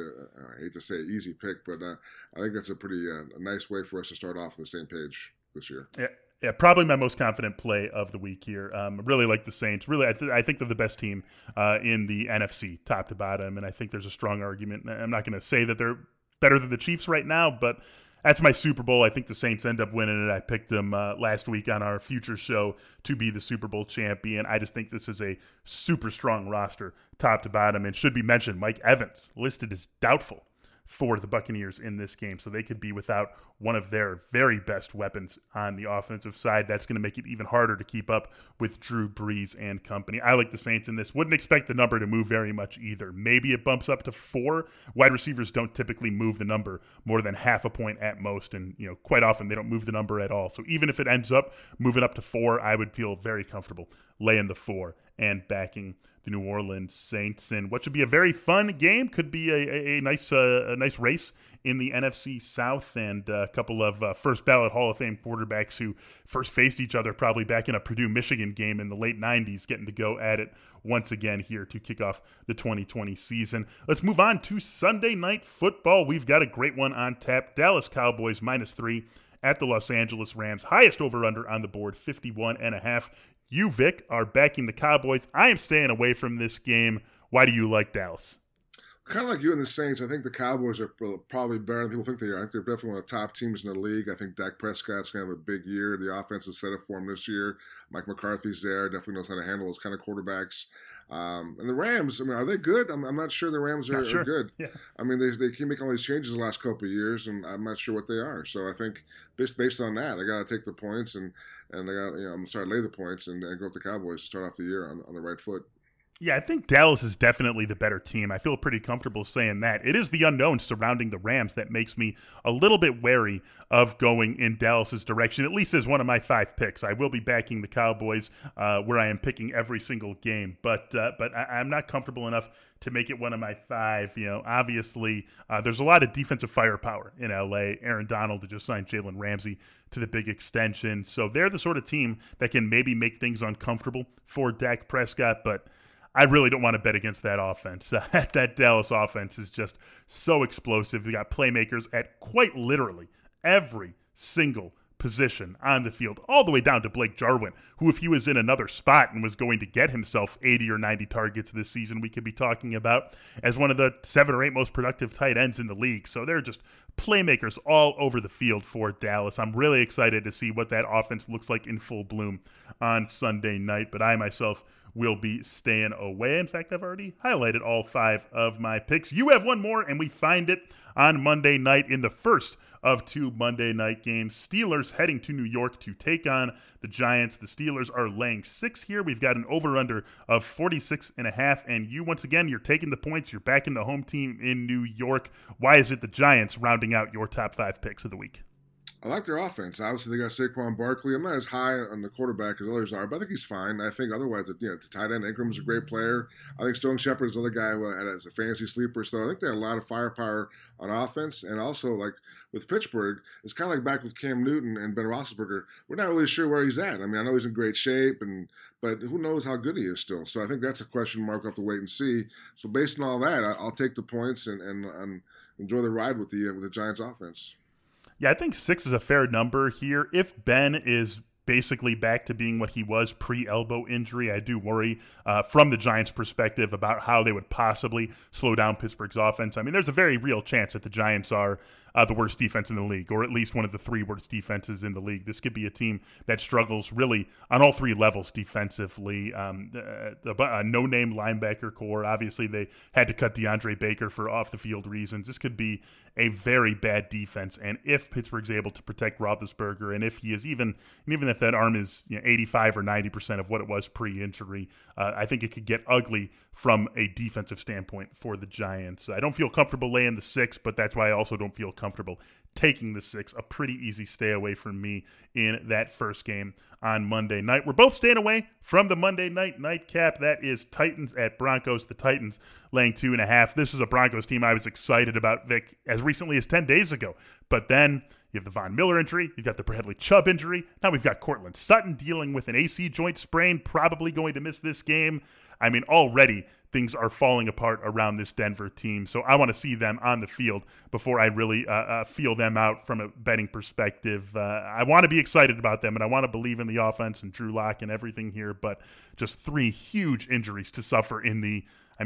I hate to say it, easy pick, but I think that's a pretty a nice way for us to start off on the same page this year. Yeah, probably my most confident play of the week here. Really like the Saints. Really, I think they're the best team in the NFC, top to bottom, and I think there's a strong argument. I'm not going to say that they're better than the Chiefs right now, but that's my Super Bowl. I think the Saints end up winning it. I picked them last week on our future show to be the Super Bowl champion. I just think this is a super strong roster, top to bottom. And should be mentioned, Mike Evans listed as doubtful for the Buccaneers in this game. So they could be without one of their very best weapons on the offensive side. That's going to make it even harder to keep up with Drew Brees and company. I like the Saints in this. Wouldn't expect the number to move very much either. Maybe it bumps up to 4. Wide receivers don't typically move the number more than half a point at most. And, quite often they don't move the number at all. So even if it ends up moving up to 4, I would feel very comfortable laying the 4 and backing the New Orleans Saints. And what should be a very fun game could be a nice race in the NFC South, and a couple of first ballot Hall of Fame quarterbacks who first faced each other probably back in a Purdue-Michigan game in the late 90s, getting to go at it once again here to kick off the 2020 season. Let's move on to Sunday Night Football. We've got a great one on tap. Dallas Cowboys -3 at the Los Angeles Rams. Highest over-under on the board, 51.5. You, Vic, are backing the Cowboys. I am staying away from this game. Why do you like Dallas? Kind of like you and the Saints, I think the Cowboys are probably better than people think they are. I think they're definitely one of the top teams in the league. I think Dak Prescott's going to have a big year. The offense is set up for him this year. Mike McCarthy's there. Definitely knows how to handle those kind of quarterbacks. And the Rams, are they good? I'm not sure the Rams are good. Yeah. They keep making all these changes the last couple of years, and I'm not sure what they are. So I think based on that, I got to take the points, and I got I'm going to start lay the points and go with the Cowboys to start off the year on the right foot. Yeah, I think Dallas is definitely the better team. I feel pretty comfortable saying that. It is the unknown surrounding the Rams that makes me a little bit wary of going in Dallas's direction, at least as one of my 5 picks. I will be backing the Cowboys where I am picking every single game, but I'm not comfortable enough to make it one of my 5. Obviously, there's a lot of defensive firepower in LA. Aaron Donald to just sign Jalen Ramsey to the big extension. So they're the sort of team that can maybe make things uncomfortable for Dak Prescott, but I really don't want to bet against that offense. That Dallas offense is just so explosive. They got playmakers at quite literally every single position on the field, all the way down to Blake Jarwin, who, if he was in another spot and was going to get himself 80 or 90 targets this season, we could be talking about as one of the 7 or 8 most productive tight ends in the league. So they're just playmakers all over the field for Dallas. I'm really excited to see what that offense looks like in full bloom on Sunday night, but I myself will be staying away. In fact, I've already highlighted all 5 of my picks. You have one more, and we find it on Monday night in the first of 2 Monday night games. Steelers heading to New York to take on the Giants. The Steelers are laying 6 here. We've got an over-under of 46.5, and you, once again, you're taking the points. You're backing the home team in New York. Why is it the Giants rounding out your top 5 picks of the week? I like their offense. Obviously, they got Saquon Barkley. I'm not as high on the quarterback as others are, but I think he's fine. I think otherwise, the tight end Ingram's a great player. I think Sterling Shepard is another guy who had as a fantasy sleeper. So I think they have a lot of firepower on offense. And also, like with Pittsburgh, it's kind of like back with Cam Newton and Ben Roethlisberger. We're not really sure where he's at. I mean, I know he's in great shape, but who knows how good he is still. So I think that's a question mark. We'll have to wait and see. So based on all that, I'll take the points and enjoy the ride with the Giants offense. Yeah, I think 6 is a fair number here. If Ben is basically back to being what he was pre-elbow injury, I do worry from the Giants' perspective about how they would possibly slow down Pittsburgh's offense. I mean, there's a very real chance that the Giants are the worst defense in the league, or at least one of the 3 worst defenses in the league. This could be a team that struggles really on all 3 levels defensively. A no-name linebacker core. Obviously, they had to cut DeAndre Baker for off-the-field reasons. This could be a very bad defense, and if Pittsburgh's able to protect Roethlisberger, and if he is even if that arm is 85 or 90% of what it was pre-injury, I think it could get ugly from a defensive standpoint for the Giants. I don't feel comfortable laying the 6, but that's why I also don't feel comfortable taking the 6. A pretty easy stay away from me in that first game on Monday night. We're both staying away from the Monday night nightcap. That is Titans at Broncos. The Titans laying 2.5. This is a Broncos team I was excited about, Vic, as recently as 10 days ago. But then you have the Von Miller injury. You've got the Bradley Chubb injury. Now we've got Cortland Sutton dealing with an AC joint sprain, probably going to miss this game. I mean, already things are falling apart around this Denver team. So I want to see them on the field before I really feel them out from a betting perspective. I want to be excited about them, and I want to believe in the offense and Drew Lock and everything here, but just 3 huge injuries to suffer in the,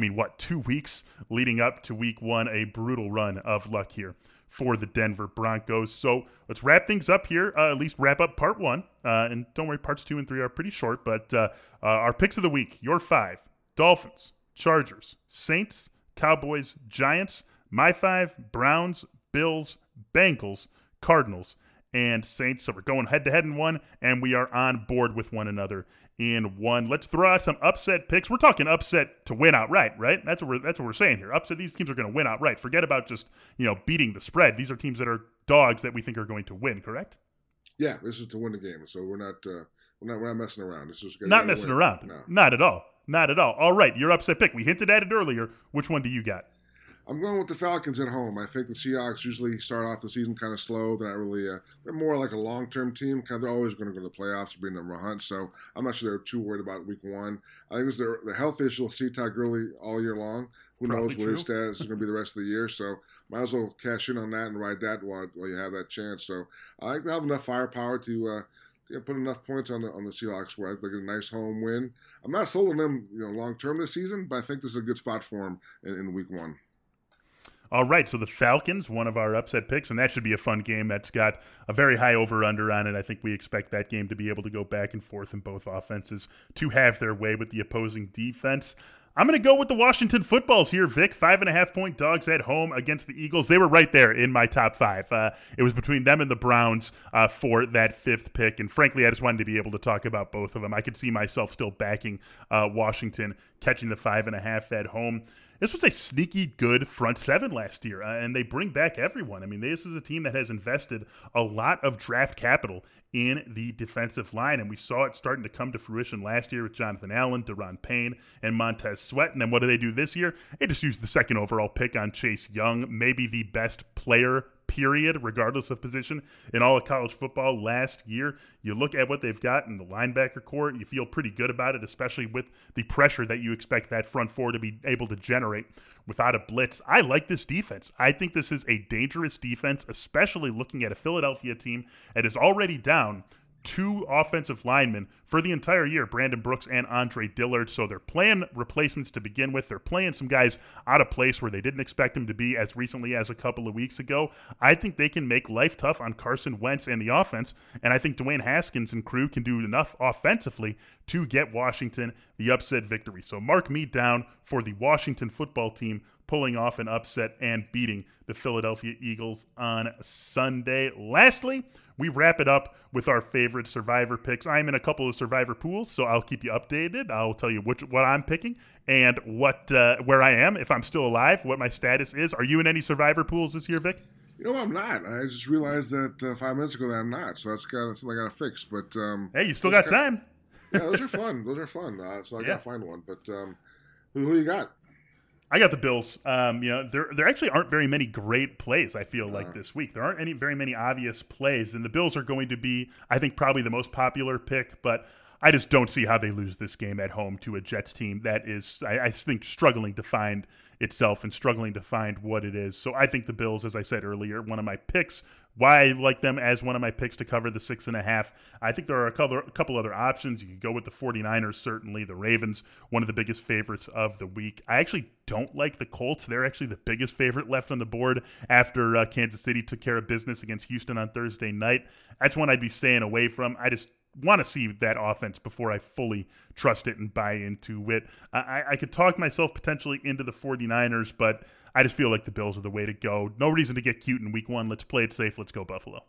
2 weeks leading up to week 1, a brutal run of luck here for the Denver Broncos. So let's wrap things up here, at least wrap up part 1. And don't worry, parts 2 and 3 are pretty short, but our picks of the week, your 5, Dolphins, Chargers, Saints, Cowboys, Giants. My 5, Browns, Bills, Bengals, Cardinals, and Saints. So we're going head-to-head in 1, and we are on board with one another in 1. Let's throw out some upset picks. We're talking upset to win outright, right? That's what we're saying here. Upset, these teams are going to win outright. Forget about just, beating the spread. These are teams that are dogs that we think are going to win, correct? Yeah, this is to win the game. So we're not messing around. This is not messing around. No. Not at all. Not at all. All right, your upset pick. We hinted at it earlier. Which one do you got? I'm going with the Falcons at home. I think the Seahawks usually start off the season kind of slow. They're not really they're more like a long-term team. They're always going to go to the playoffs or be in the hunt. So I'm not sure they're too worried about week 1. I think it's the health issue will see Todd Gurley all year long. Who knows what his status is going to be the rest of the year. So might as well cash in on that and ride that while you have that chance. So I think they have enough firepower to put enough points on the Seahawks where they get a nice home win. I'm not sold on them long-term this season, but I think this is a good spot for them in week 1. All right, so the Falcons, one of our upset picks, and that should be a fun game. That's got a very high over-under on it. I think we expect that game to be able to go back and forth in both offenses to have their way with the opposing defense. I'm going to go with the Washington Footballs here, Vic. 5.5-point dogs at home against the Eagles. They were right there in my top 5. It was between them and the Browns for that 5th pick. And frankly, I just wanted to be able to talk about both of them. I could see myself still backing Washington catching the 5.5 at home. This was a sneaky good front seven last year, and they bring back everyone. I mean, this is a team that has invested a lot of draft capital in the defensive line, and we saw it starting to come to fruition last year with Jonathan Allen, Daron Payne, and Montez Sweat. And then what do they do this year? They just use the second overall pick on Chase Young, maybe the best player period, regardless of position, in all of college football last year. You look at what they've got in the linebacker core, you feel pretty good about it, especially with the pressure that you expect that front four to be able to generate without a blitz. I like this defense. I think this is a dangerous defense, especially looking at a Philadelphia team that is already down 2 offensive linemen for the entire year, Brandon Brooks and Andre Dillard. So they're playing replacements to begin with. They're playing some guys out of place where they didn't expect them to be as recently as a couple of weeks ago. I think they can make life tough on Carson Wentz and the offense, and I think Dwayne Haskins and crew can do enough offensively to get Washington the upset victory. So mark me down for the Washington football team pulling off an upset and beating the Philadelphia Eagles on Sunday. Lastly, we wrap it up with our favorite Survivor picks. I'm in a couple of Survivor pools, so I'll keep you updated. I'll tell you what I'm picking and where I am, if I'm still alive, what my status is. Are you in any Survivor pools this year, Vic? You know, I'm not. I just realized that 5 minutes ago that I'm not, so that's kind of something I got to fix. But hey, you still got time. Yeah, those are fun. So I got to find one. But who you got? I got the Bills. There actually aren't very many great plays, I feel like, this week. There aren't very many obvious plays, and the Bills are going to be, I think, probably the most popular pick, but I just don't see how they lose this game at home to a Jets team that is, I think, struggling to find itself and struggling to find what it is. So I think the Bills, as I said earlier, one of my picks, why I like them as one of my picks to cover the 6.5. I think there are a couple other options. You could go with the 49ers, certainly. The Ravens, one of the biggest favorites of the week. I actually don't like the Colts. They're actually the biggest favorite left on the board after Kansas City took care of business against Houston on Thursday night. That's one I'd be staying away from. I just want to see that offense before I fully trust it and buy into it. I could talk myself potentially into the 49ers, but I just feel like the Bills are the way to go. No reason to get cute in week 1. Let's play it safe. Let's go Buffalo.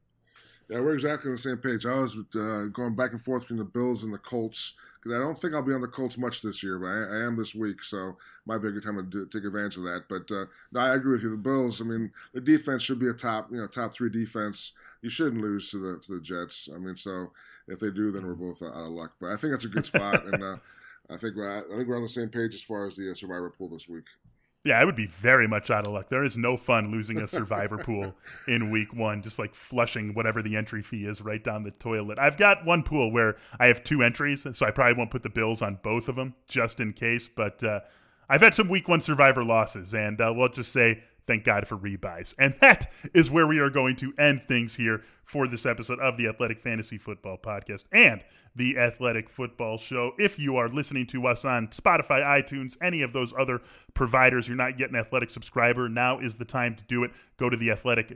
Yeah, we're exactly on the same page. I was going back and forth between the Bills and the Colts because I don't think I'll be on the Colts much this year, but I am this week, so might be a good time to take advantage of that. But no, I agree with you. The Bills, I mean, the defense should be a top 3 defense. You shouldn't lose to the Jets. I mean, so if they do, then we're both out of luck. But I think that's a good spot, and I think we're on the same page as far as the Survivor pool this week. Yeah, I would be very much out of luck. There is no fun losing a Survivor pool in week 1, just like flushing whatever the entry fee is right down the toilet. I've got one pool where I have 2 entries, so I probably won't put the Bills on both of them just in case. But I've had some week 1 Survivor losses, and we'll just say thank God for rebuys. And that is where we are going to end things here for this episode of the Athletic Fantasy Football Podcast and the Athletic Football Show. If you are listening to us on Spotify, iTunes, any of those other providers, you're not yet an Athletic subscriber, now is the time to do it. Go to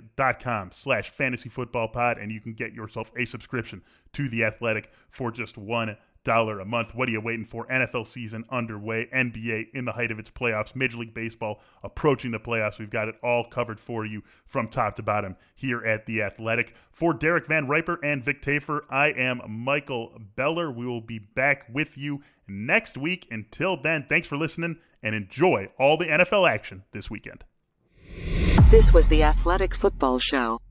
theathletic.com/fantasyfootballpod and you can get yourself a subscription to The Athletic for just $1 a month. What are you waiting for? NFL season underway, NBA in the height of its playoffs, Major League Baseball approaching the playoffs. We've got it all covered for you from top to bottom here at The Athletic. For Derek Van Riper and Vic Tafur, I am Michael Beller. We will be back with you next week. Until then, thanks for listening and enjoy all the NFL action this weekend. This was The Athletic Football Show.